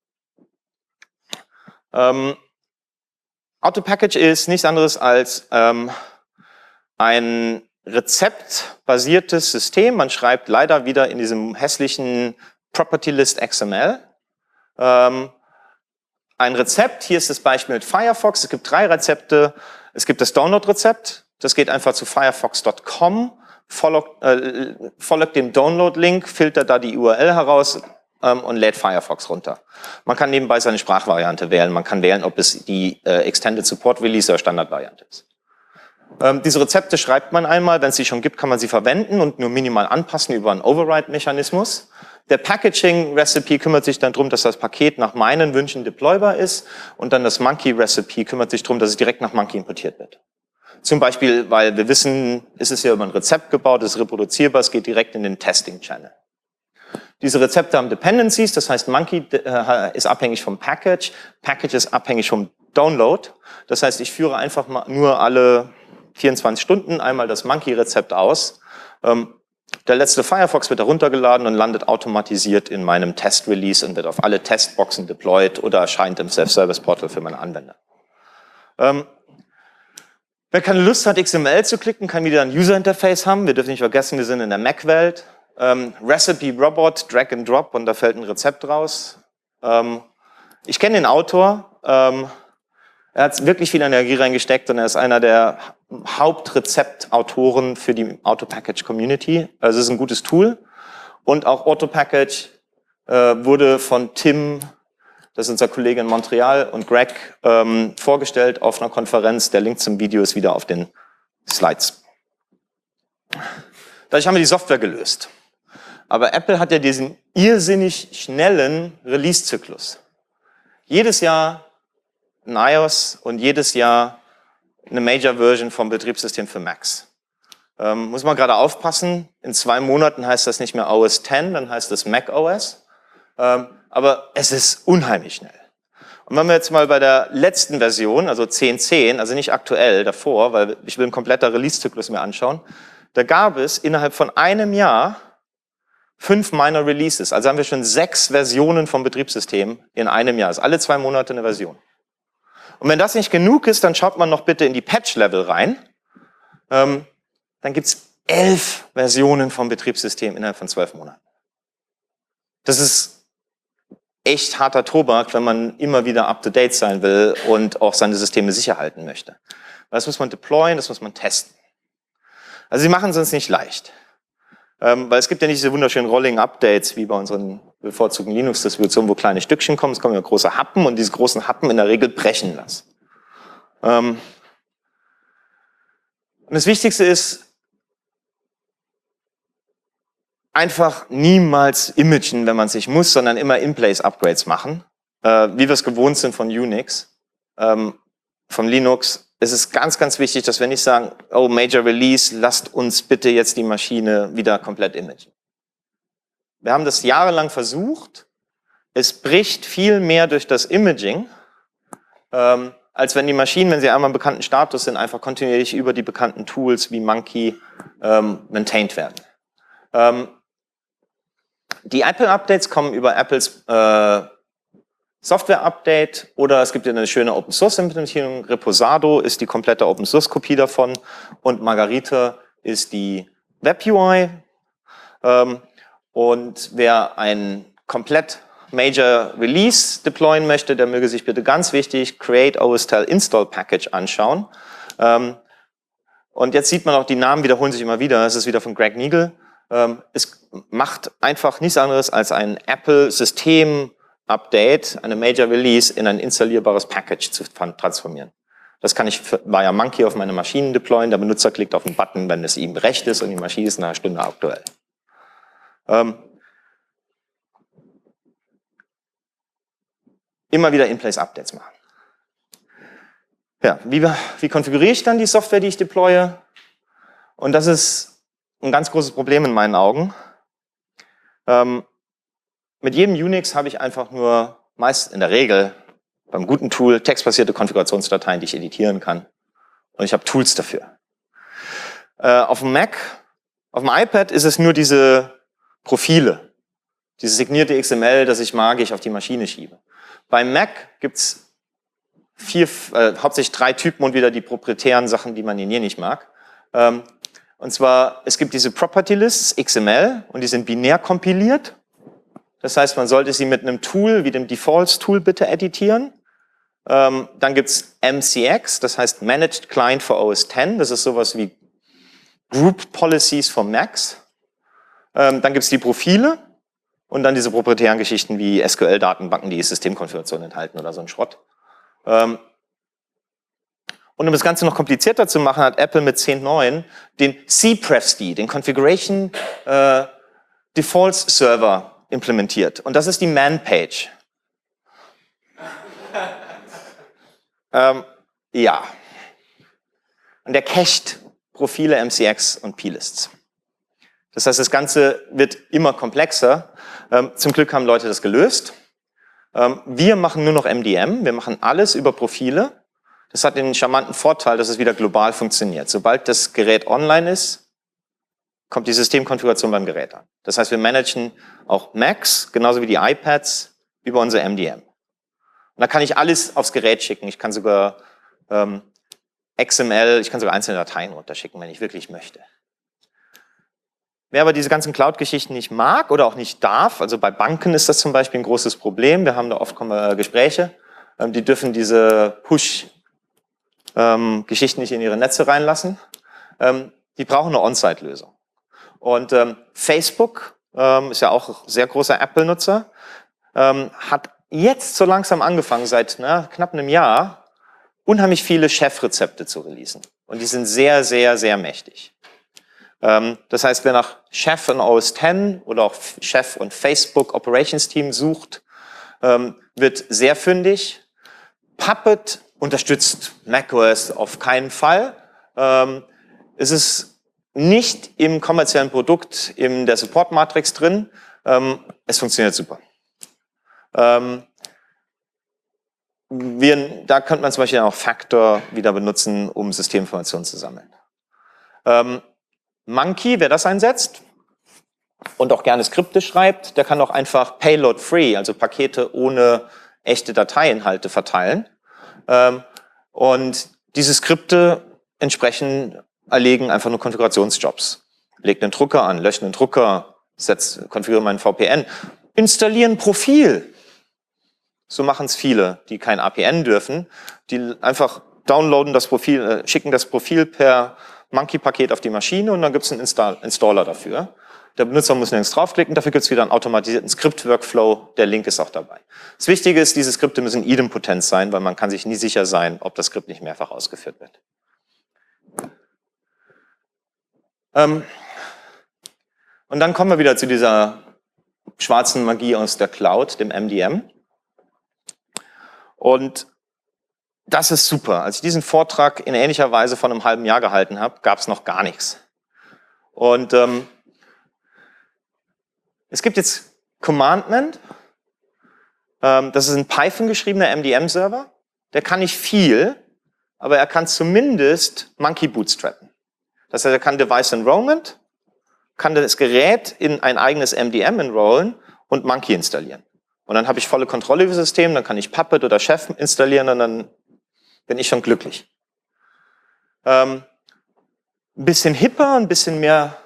AutoPackage ist nichts anderes als ein rezeptbasiertes System. Man schreibt leider wieder in diesem hässlichen Property List XML ein Rezept. Hier ist das Beispiel mit Firefox. Es gibt 3 Rezepte. Es gibt das Download-Rezept. Das geht einfach zu firefox.com. Folgt dem Download-Link, filtert da die URL heraus und lädt Firefox runter. Man kann nebenbei seine Sprachvariante wählen. Man kann wählen, ob es die Extended Support Release oder Standardvariante ist. Diese Rezepte schreibt man einmal. Wenn es sie schon gibt, kann man sie verwenden und nur minimal anpassen über einen Override-Mechanismus. Der Packaging-Recipe kümmert sich dann darum, dass das Paket nach meinen Wünschen deploybar ist und dann das Monkey-Recipe kümmert sich darum, dass es direkt nach Monkey importiert wird. Zum Beispiel, weil wir wissen, es ist ja über ein Rezept gebaut, es ist reproduzierbar, es geht direkt in den Testing-Channel. Diese Rezepte haben Dependencies, das heißt, Monkey ist abhängig vom Package, Package ist abhängig vom Download. Das heißt, ich führe einfach mal nur alle 24 Stunden einmal das Monkey-Rezept aus Der letzte Firefox wird heruntergeladen und landet automatisiert in meinem Test-Release und wird auf alle Testboxen deployed oder erscheint im Self-Service-Portal für meine Anwender. Wer keine Lust hat, XML zu klicken, kann wieder ein User-Interface haben. Wir dürfen nicht vergessen, wir sind in der Mac-Welt. Recipe Robot, Drag and Drop und da fällt ein Rezept raus. Ich kenne den Autor. Er hat wirklich viel Energie reingesteckt und er ist einer der Hauptrezeptautoren für die Autopackage-Community. Also es ist ein gutes Tool. Und auch Autopackage wurde von Tim, das ist unser Kollege in Montreal, und Greg vorgestellt auf einer Konferenz. Der Link zum Video ist wieder auf den Slides. Dadurch haben wir die Software gelöst. Aber Apple hat ja diesen irrsinnig schnellen Release-Zyklus. Jedes Jahr ein iOS und jedes Jahr eine Major-Version vom Betriebssystem für Macs. Muss man gerade aufpassen, in 2 Monaten heißt das nicht mehr OS X, dann heißt es Mac OS. Aber es ist unheimlich schnell. Und wenn wir jetzt mal bei der letzten Version, also 10.10, also nicht aktuell, davor, weil ich will einen kompletten Release-Zyklus mir anschauen, da gab es innerhalb von einem Jahr 5 Minor Releases. Also haben wir schon 6 Versionen vom Betriebssystem in einem Jahr. Das ist alle 2 Monate eine Version. Und wenn das nicht genug ist, dann schaut man noch bitte in die Patch-Level rein. Dann gibt es 11 Versionen vom Betriebssystem innerhalb von 12 Monaten. Das ist echt harter Tobak, wenn man immer wieder up-to-date sein will und auch seine Systeme sicher halten möchte. Das muss man deployen, das muss man testen. Also sie machen es uns nicht leicht. Weil es gibt ja nicht diese wunderschönen Rolling-Updates wie bei unseren bevorzugten Linux-Distributionen, wo kleine Stückchen kommen. Es kommen ja große Happen und diese großen Happen in der Regel brechen lassen. Und das Wichtigste ist, einfach niemals imagen, wenn man es nicht muss, sondern immer In-Place-Upgrades machen, wie wir es gewohnt sind von Unix, von Linux. Es ist ganz, ganz wichtig, dass wir nicht sagen, oh, Major Release, lasst uns bitte jetzt die Maschine wieder komplett imagen. Wir haben das jahrelang versucht. Es bricht viel mehr durch das Imaging, als wenn die Maschinen, wenn sie einmal einen bekannten Status sind, einfach kontinuierlich über die bekannten Tools wie Monkey maintained werden. Die Apple-Updates kommen über Apples Software-Update oder es gibt eine schöne Open-Source-Implementierung. Reposado ist die komplette Open-Source-Kopie davon und Margarita ist die Web-UI. Und wer ein komplett Major Release deployen möchte, der möge sich bitte ganz wichtig Create OSTel Install Package anschauen. Und jetzt sieht man auch, die Namen wiederholen sich immer wieder. Das ist wieder von Greg Nigel. Es macht einfach nichts anderes als ein Apple-System-Update, eine Major Release in ein installierbares Package zu transformieren. Das kann ich via Monkey auf meine Maschinen deployen. Der Benutzer klickt auf den Button, wenn es ihm recht ist und die Maschine ist in einer Stunde aktuell. Immer wieder In-Place-Updates machen. Ja, wie konfiguriere ich dann die Software, die ich deploye? Und das ist ein ganz großes Problem in meinen Augen. Mit jedem Unix habe ich einfach nur, meist in der Regel, beim guten Tool, textbasierte Konfigurationsdateien, die ich editieren kann. Und ich habe Tools dafür. Auf dem Mac, auf dem iPad ist es nur diese Profile, dieses signierte XML, das ich magisch auf die Maschine schiebe. Beim Mac gibt es hauptsächlich 3 Typen und wieder die proprietären Sachen, die man hier nicht mag. Und zwar, es gibt diese Property Lists, XML, und die sind binär kompiliert. Das heißt, man sollte sie mit einem Tool wie dem Defaults-Tool bitte editieren. Dann gibt es MCX, das heißt Managed Client for OS X. Das ist sowas wie Group Policies for Macs. Dann gibt es die Profile und dann diese proprietären Geschichten wie SQL-Datenbanken, die Systemkonfiguration enthalten oder so ein Schrott. Und um das Ganze noch komplizierter zu machen, hat Apple mit 10.9 den cprefd, den Configuration Defaults Server implementiert. Und das ist die Man-Page. Ja. Und der cached Profile, MCX und P-Lists. Das heißt, das Ganze wird immer komplexer. Zum Glück haben Leute das gelöst. Wir machen nur noch MDM. Wir machen alles über Profile. Das hat den charmanten Vorteil, dass es wieder global funktioniert. Sobald das Gerät online ist, kommt die Systemkonfiguration beim Gerät an. Das heißt, wir managen auch Macs, genauso wie die iPads, über unser MDM. Und da kann ich alles aufs Gerät schicken. Ich kann sogar XML, ich kann sogar einzelne Dateien runterschicken, wenn ich wirklich möchte. Wer aber diese ganzen Cloud-Geschichten nicht mag oder auch nicht darf, also bei Banken ist das zum Beispiel ein großes Problem, wir haben da oft Gespräche, die dürfen diese Push-Geschichten nicht in ihre Netze reinlassen, die brauchen eine On-Site-Lösung. Und Facebook ist ja auch sehr großer Apple-Nutzer, hat jetzt so langsam angefangen, seit knapp einem Jahr, unheimlich viele Chefrezepte zu releasen. Und die sind sehr, sehr, sehr mächtig. Das heißt, wer nach Chef und OS X oder auch Chef und Facebook Operations Team sucht, wird sehr fündig. Puppet unterstützt macOS auf keinen Fall. Es ist nicht im kommerziellen Produkt in der Support-Matrix drin. Es funktioniert super. Da könnte man zum Beispiel auch Factor wieder benutzen, um Systeminformationen zu sammeln. Monkey, wer das einsetzt und auch gerne Skripte schreibt, der kann auch einfach Payload-free, also Pakete ohne echte Dateiinhalte verteilen. Und diese Skripte entsprechend erlegen einfach nur Konfigurationsjobs. Legt einen Drucker an, löscht einen Drucker, konfiguriere meinen VPN, installiere ein Profil. So machen es viele, die kein APN dürfen, die einfach downloaden das Profil, schicken das Profil per Monkey-Paket auf die Maschine und dann gibt es einen Installer dafür. Der Benutzer muss nirgends draufklicken, dafür gibt es wieder einen automatisierten Skript-Workflow, der Link ist auch dabei. Das Wichtige ist, diese Skripte müssen idempotent sein, weil man kann sich nie sicher sein, ob das Skript nicht mehrfach ausgeführt wird. Und dann kommen wir wieder zu dieser schwarzen Magie aus der Cloud, dem MDM. Und das ist super. Als ich diesen Vortrag in ähnlicher Weise vor einem halben Jahr gehalten habe, gab es noch gar nichts. Und es gibt jetzt Commandment. Das ist ein Python geschriebener MDM-Server. Der kann nicht viel, aber er kann zumindest Monkey bootstrappen. Das heißt, er kann Device Enrollment, kann das Gerät in ein eigenes MDM enrollen und Monkey installieren. Und dann habe ich volle Kontrolle über das System, dann kann ich Puppet oder Chef installieren und dann bin ich schon glücklich. Ein bisschen hipper, ein bisschen mehr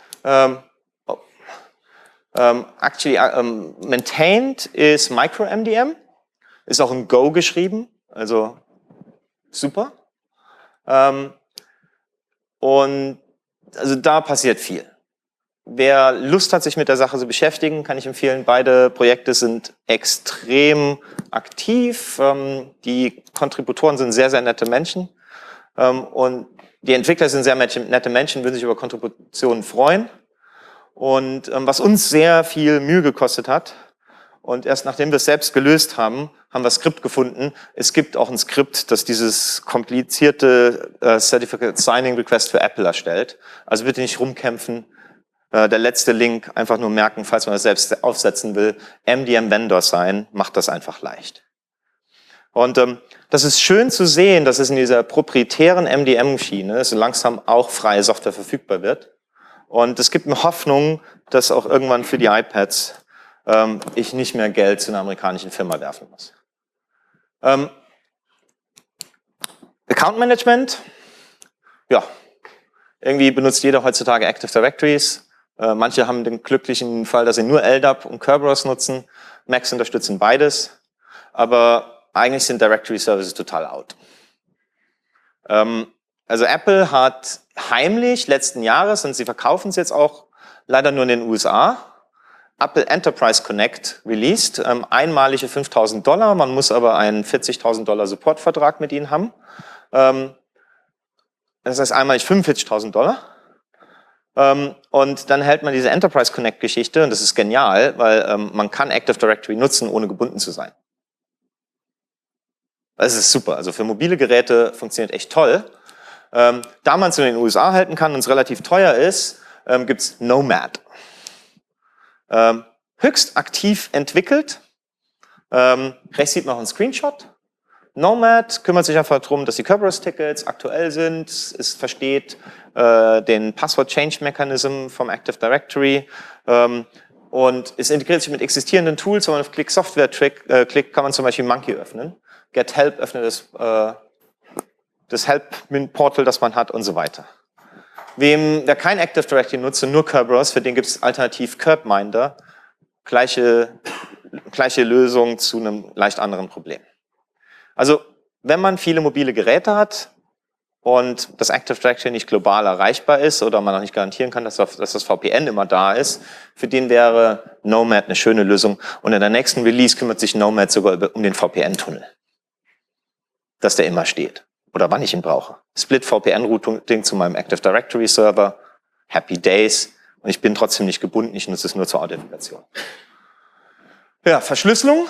maintained ist MicroMDM, ist auch in Go geschrieben, also super. Und also da passiert viel. Wer Lust hat, sich mit der Sache zu beschäftigen, kann ich empfehlen. Beide Projekte sind extrem aktiv. Die Kontributoren sind sehr, sehr nette Menschen. Und die Entwickler sind sehr nette Menschen, würden sich über Kontributionen freuen. Und was uns sehr viel Mühe gekostet hat, und erst nachdem wir es selbst gelöst haben, haben wir ein Skript gefunden. Es gibt auch ein Skript, das dieses komplizierte Certificate Signing Request für Apple erstellt. Also bitte nicht rumkämpfen. Der letzte Link, einfach nur merken, falls man das selbst aufsetzen will, MDM-Vendor sein, macht das einfach leicht. Und das ist schön zu sehen, dass es in dieser proprietären MDM-Schiene so langsam auch freie Software verfügbar wird. Und es gibt mir Hoffnung, dass auch irgendwann für die iPads ich nicht mehr Geld zu einer amerikanischen Firma werfen muss. Account Management, ja, irgendwie benutzt jeder heutzutage Active Directories. Manche haben den glücklichen Fall, dass sie nur LDAP und Kerberos nutzen. Macs unterstützen beides. Aber eigentlich sind Directory Services total out. Also Apple hat heimlich letzten Jahres, und sie verkaufen es jetzt auch leider nur in den USA, Apple Enterprise Connect released, einmalige $5.000, man muss aber einen $40.000 Supportvertrag mit ihnen haben. Das heißt einmalig $45.000. Und dann hält man diese Enterprise Connect Geschichte, und das ist genial, weil man kann Active Directory nutzen, ohne gebunden zu sein. Das ist super, also für mobile Geräte funktioniert echt toll. Da man es in den USA halten kann und es relativ teuer ist, gibt es Nomad. Höchst aktiv entwickelt. Rechts sieht man auch einen Screenshot. Nomad kümmert sich einfach darum, dass die Kerberos-Tickets aktuell sind. Es versteht den Password-Change-Mechanism vom Active Directory und es integriert sich mit existierenden Tools. Wenn man auf Click Software klickt, kann man zum Beispiel Monkey öffnen. Get Help öffnet das Help-Portal, das man hat und so weiter. Wer kein Active Directory nutzt und nur Kerberos, für den gibt es alternativ Kerbminder. Gleiche Lösung zu einem leicht anderen Problem. Also, wenn man viele mobile Geräte hat und das Active Directory nicht global erreichbar ist oder man auch nicht garantieren kann, dass das VPN immer da ist, für den wäre Nomad eine schöne Lösung. Und in der nächsten Release kümmert sich Nomad sogar um den VPN-Tunnel. Dass der immer steht. Oder wann ich ihn brauche. Split VPN-Routing zu meinem Active Directory Server. Happy Days. Und ich bin trotzdem nicht gebunden, ich nutze es nur zur Authentifikation. Ja, Verschlüsselung.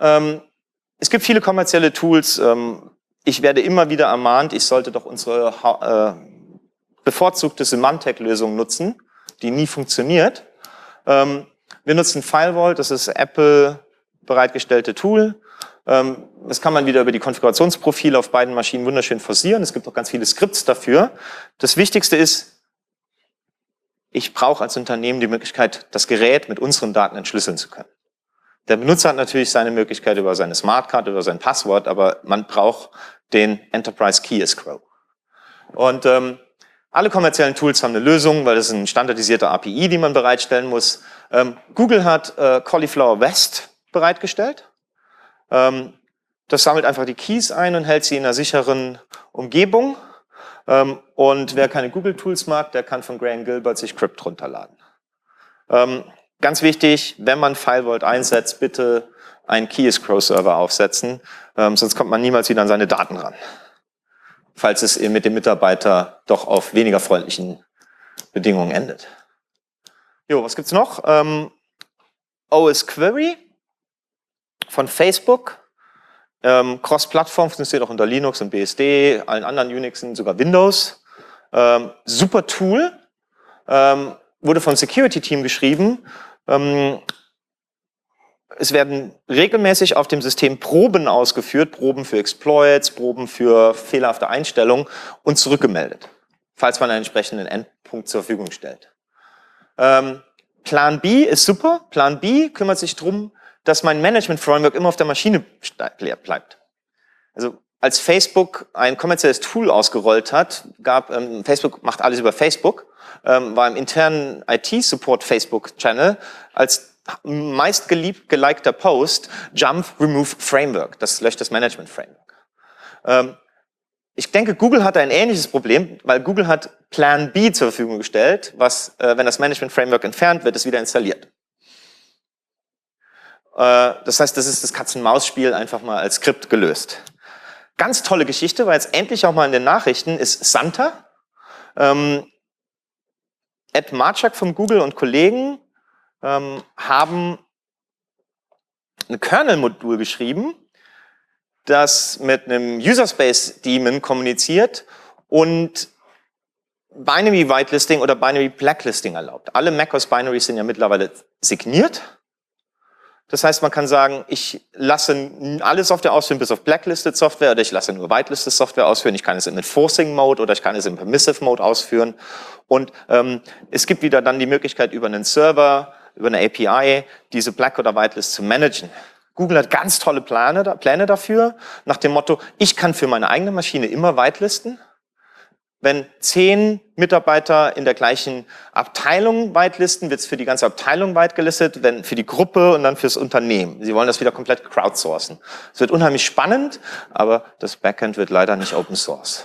Es gibt viele kommerzielle Tools. Ich werde immer wieder ermahnt, ich sollte doch unsere bevorzugte Symantec-Lösung nutzen, die nie funktioniert. Wir nutzen FileVault, das ist Apple bereitgestellte Tool. Das kann man wieder über die Konfigurationsprofile auf beiden Maschinen wunderschön forcieren. Es gibt auch ganz viele Skripts dafür. Das Wichtigste ist, ich brauche als Unternehmen die Möglichkeit, das Gerät mit unseren Daten entschlüsseln zu können. Der Benutzer hat natürlich seine Möglichkeit über seine Smartcard, über sein Passwort, aber man braucht den Enterprise Key Escrow. Und alle kommerziellen Tools haben eine Lösung, weil das ist ein standardisierter API, die man bereitstellen muss. Google hat Cauliflower West bereitgestellt. Das sammelt einfach die Keys ein und hält sie in einer sicheren Umgebung. Und wer keine Google-Tools mag, der kann von Graham Gilbert sich Crypt runterladen. Ganz wichtig, wenn man FileVault einsetzt, bitte einen Key-Escrow-Server aufsetzen, sonst kommt man niemals wieder an seine Daten ran. Falls es mit dem Mitarbeiter doch auf weniger freundlichen Bedingungen endet. Jo, was gibt's noch? OS Query von Facebook. Cross-Plattform funktioniert auch unter Linux und BSD, allen anderen Unixen, sogar Windows. Super Tool. Wurde vom Security-Team geschrieben. Es werden regelmäßig auf dem System Proben ausgeführt, Proben für Exploits, Proben für fehlerhafte Einstellungen und zurückgemeldet, falls man einen entsprechenden Endpunkt zur Verfügung stellt. Plan B ist super. Plan B kümmert sich darum, dass mein Management-Framework immer auf der Maschine bleibt. Also als Facebook ein kommerzielles Tool ausgerollt hat, Facebook macht alles über Facebook, war im internen IT-Support Facebook-Channel als meist gelikter Post Jump Remove Framework. Das löscht das Management Framework. Ich denke, Google hatte ein ähnliches Problem, weil Google hat Plan B zur Verfügung gestellt, was, wenn das Management Framework entfernt wird, es wieder installiert. Das heißt, das ist das Katz-und-Maus-Spiel einfach mal als Skript gelöst. Ganz tolle Geschichte, weil jetzt endlich auch mal in den Nachrichten ist Santa. Ed Marchak von Google und Kollegen haben ein Kernel-Modul geschrieben, das mit einem User-Space-Daemon kommuniziert und Binary Whitelisting oder Binary Blacklisting erlaubt. Alle macOS Binaries sind ja mittlerweile signiert. Das heißt, man kann sagen, ich lasse alle Software ausführen, bis auf Blacklisted Software, oder ich lasse nur Whitelisted Software ausführen. Ich kann es im Enforcing Mode oder ich kann es im Permissive Mode ausführen. Und es gibt wieder dann die Möglichkeit, über einen Server, über eine API, diese Black- oder Whitelist zu managen. Google hat ganz tolle Pläne dafür, nach dem Motto, ich kann für meine eigene Maschine immer whitelisten. Wenn 10 Mitarbeiter in der gleichen Abteilung whitelisten, wird es für die ganze Abteilung whitegelistet, wenn für die Gruppe und dann fürs Unternehmen. Sie wollen das wieder komplett crowdsourcen. Es wird unheimlich spannend, aber das Backend wird leider nicht Open Source.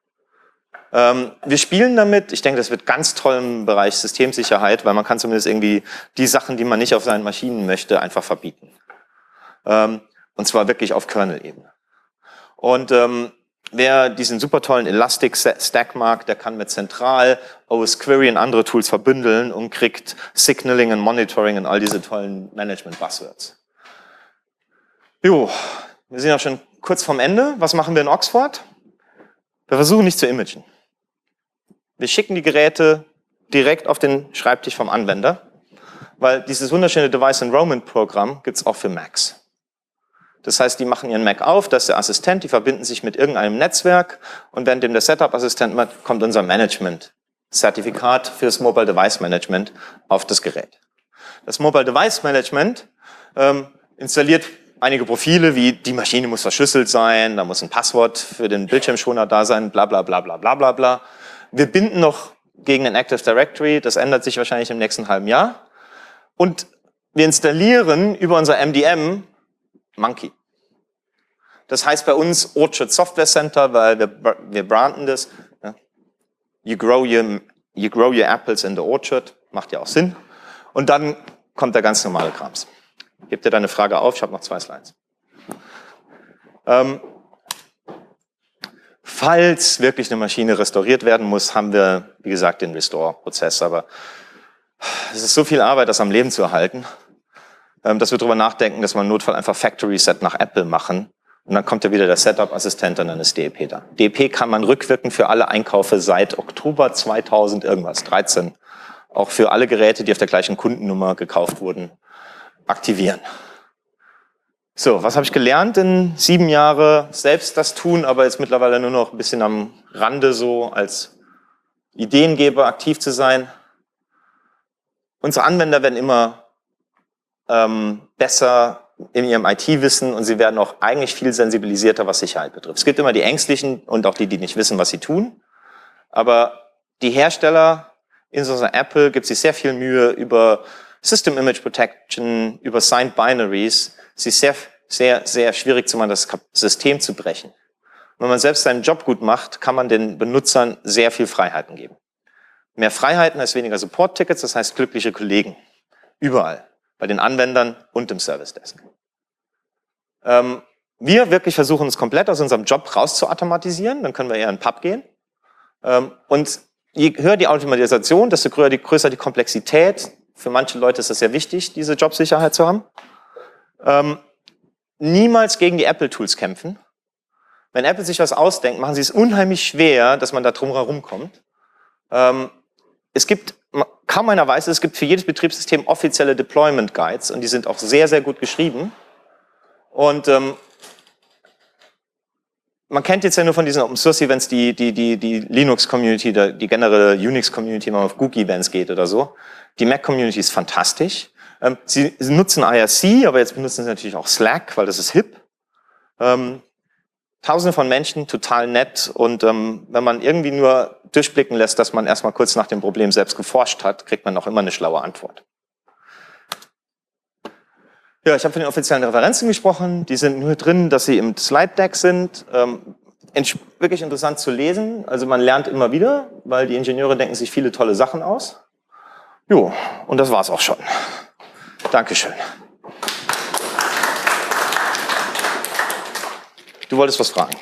Wir spielen damit, ich denke, das wird ganz toll im Bereich Systemsicherheit, weil man kann zumindest irgendwie die Sachen, die man nicht auf seinen Maschinen möchte, einfach verbieten. Und zwar wirklich auf Kernel-Ebene. Und wer diesen super tollen Elastic Stack mag, der kann mit Central, OS Query und andere Tools verbündeln und kriegt Signaling und Monitoring und all diese tollen Management-Buzzwords. Jo, wir sind ja schon kurz vorm Ende. Was machen wir in Oxford? Wir versuchen nicht zu imagen. Wir schicken die Geräte direkt auf den Schreibtisch vom Anwender, weil dieses wunderschöne Device Enrollment Programm gibt es auch für Macs. Das heißt, die machen ihren Mac auf, das ist der Assistent, die verbinden sich mit irgendeinem Netzwerk und während dem der Setup-Assistent kommt unser Management-Zertifikat fürs Mobile Device Management auf das Gerät. Das Mobile Device Management installiert einige Profile, wie die Maschine muss verschlüsselt sein, da muss ein Passwort für den Bildschirmschoner da sein, bla bla bla bla bla bla bla. Wir binden noch gegen ein Active Directory, das ändert sich wahrscheinlich im nächsten halben Jahr. Und wir installieren über unser MDM Monkey. Das heißt bei uns Orchard Software Center, weil wir branden das. You grow your apples in the orchard, macht ja auch Sinn. Und dann kommt der ganz normale Krams. Gebt dir deine Frage auf, ich habe noch 2 Slides. Falls wirklich eine Maschine restauriert werden muss, haben wir, wie gesagt, den Restore-Prozess. Aber es ist so viel Arbeit, das am Leben zu erhalten, dass wir darüber nachdenken, dass wir im Notfall einfach Factory Reset nach Apple machen. Und dann kommt ja wieder der Setup-Assistent und dann ist DEP da. DEP kann man rückwirkend für alle Einkäufe seit Oktober 2000 irgendwas, 13, auch für alle Geräte, die auf der gleichen Kundennummer gekauft wurden, aktivieren. So, was habe ich gelernt in 7 Jahren? Selbst das tun, aber jetzt mittlerweile nur noch ein bisschen am Rande so als Ideengeber aktiv zu sein. Unsere Anwender werden immer besser in ihrem IT-Wissen und sie werden auch eigentlich viel sensibilisierter, was Sicherheit betrifft. Es gibt immer die Ängstlichen und auch die, die nicht wissen, was sie tun. Aber die Hersteller, insbesondere Apple, gibt sich sehr viel Mühe über System Image Protection, über Signed Binaries. Es ist sehr schwierig, das System zu brechen. Wenn man selbst seinen Job gut macht, kann man den Benutzern sehr viel Freiheiten geben. Mehr Freiheiten heißt weniger Support-Tickets, das heißt glückliche Kollegen. Überall. Bei den Anwendern und im Service Desk. Wir wirklich versuchen uns komplett aus unserem Job raus zu automatisieren, dann können wir eher in den Pub gehen. Und je höher die Automatisation, desto größer die Komplexität. Für manche Leute ist es sehr wichtig, diese Jobsicherheit zu haben. Niemals gegen die Apple-Tools kämpfen. Wenn Apple sich was ausdenkt, machen sie es unheimlich schwer, dass man da drum herum kommt. Es gibt, kaum einer weiß, es gibt für jedes Betriebssystem offizielle Deployment Guides und die sind auch sehr, sehr gut geschrieben. Und man kennt jetzt ja nur von diesen Open Source Events die Linux Community, die generelle Unix Community, wenn man auf Google Events geht oder so. Die Mac Community ist fantastisch. Sie nutzen IRC, aber jetzt benutzen sie natürlich auch Slack, weil das ist hip. Tausende von Menschen, total nett und wenn man irgendwie nur durchblicken lässt, dass man erstmal kurz nach dem Problem selbst geforscht hat, kriegt man auch immer eine schlaue Antwort. Ja, ich habe von den offiziellen Referenzen gesprochen, die sind nur drin, dass sie im Slide Deck sind. Wirklich interessant zu lesen, also man lernt immer wieder, weil die Ingenieure denken sich viele tolle Sachen aus. Jo, und das war's auch schon. Dankeschön. Du wolltest was fragen.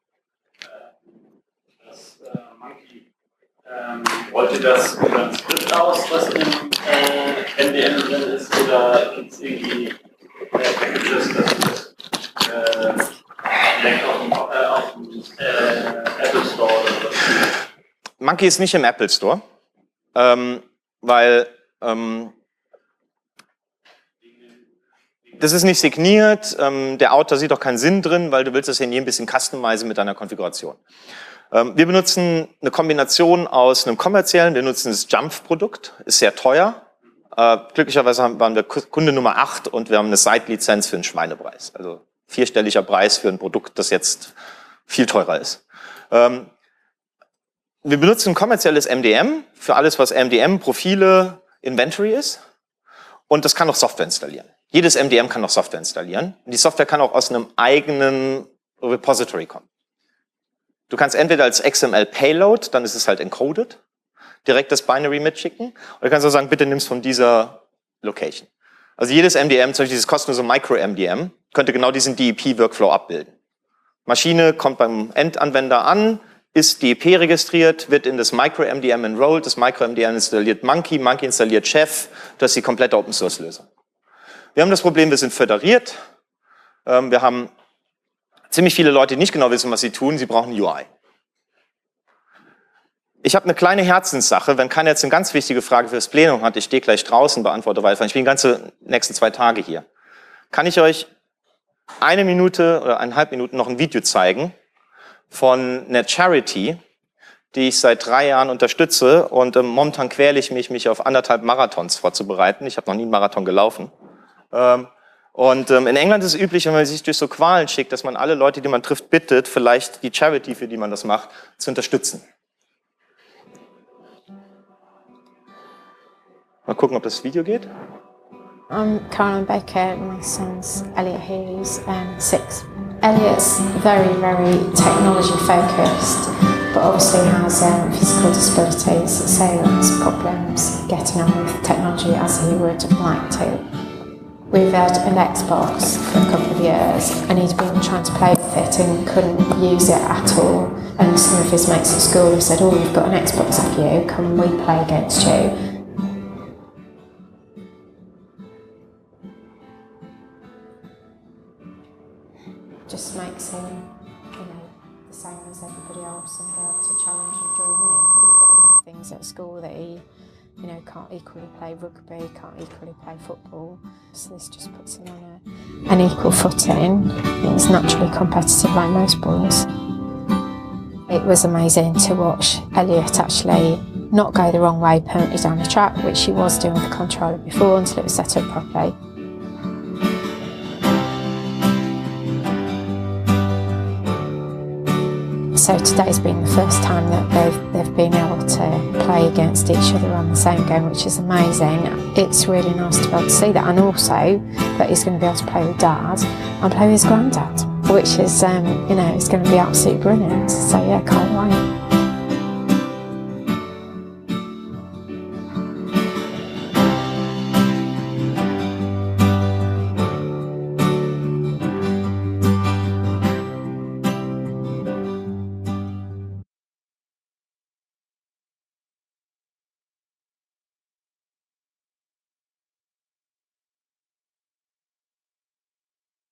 Das Monkey, wollte das über ein Skript aus, was im MDM drin ist, oder gibt es irgendwie Packages, dass das direkt auf dem Apple Store oder was? Monkey ist nicht im Apple Store, weil das ist nicht signiert, der Autor sieht auch keinen Sinn drin, weil du willst das hier nie ein bisschen customizen mit deiner Konfiguration. Wir benutzen eine Kombination aus einem kommerziellen, wir nutzen das Jump-Produkt, ist sehr teuer. Glücklicherweise waren wir Kunde Nummer 8 und wir haben eine Site-Lizenz für einen Schweinepreis. Also 4-stelliger Preis für ein Produkt, das jetzt viel teurer ist. Wir benutzen ein kommerzielles MDM für alles, was MDM, Profile, Inventory ist. Und das kann auch Software installieren. Jedes MDM kann auch Software installieren. Und die Software kann auch aus einem eigenen Repository kommen. Du kannst entweder als XML-Payload, dann ist es halt encoded, direkt das Binary mitschicken. Oder du kannst auch sagen, bitte nimm's von dieser Location. Also jedes MDM, zum Beispiel dieses kostenlose Micro-MDM, könnte genau diesen DEP-Workflow abbilden. Maschine kommt beim Endanwender an, ist DEP registriert, wird in das Micro-MDM enrolled, das Micro-MDM installiert Monkey, Monkey installiert Chef, das ist die komplette Open-Source-Lösung. Wir haben das Problem, wir sind föderiert, wir haben ziemlich viele Leute, die nicht genau wissen, was sie tun, sie brauchen UI. Ich habe eine kleine Herzenssache, wenn keiner jetzt eine ganz wichtige Frage für das Plenum hat, ich stehe gleich draußen, beantworte weiter, ich bin die nächsten 2 Tage hier. Kann ich euch eine Minute oder 1,5 Minuten noch ein Video zeigen von einer Charity, die ich seit 3 Jahren unterstütze, und momentan quäle ich mich auf 1,5 Marathons vorzubereiten. Ich habe noch nie einen Marathon gelaufen. In England ist es üblich, wenn man sich durch so Qualen schickt, dass man alle Leute, die man trifft, bittet, vielleicht die Charity, für die man das macht, zu unterstützen. Mal gucken, ob das Video geht. I'm Caroline Baker, my son's Elliot here, he's 6. Elliot's very, very technology focused, but obviously has physical disabilities, so has problems getting on with technology as he would like to. We've had an Xbox for a couple of years and he'd been trying to play with it and couldn't use it at all. And some of his mates at school have said, "Oh, you've got an Xbox, have you? Can we play against you?" Just makes him, the same as everybody else and be able to challenge and join in. He's got enough things at school that he, can't equally play rugby, can't equally play football. So this just puts him on an equal footing. He's naturally competitive like most boys. It was amazing to watch Elliot actually not go the wrong way permanently down the track, which he was doing with the controller before until it was set up properly. So today's been the first time that they've been able to play against each other on the same game, which is amazing. It's really nice to be able to see that, and also that he's going to be able to play with Dad and play with his granddad, which is, it's going to be absolutely brilliant. So yeah, can't wait.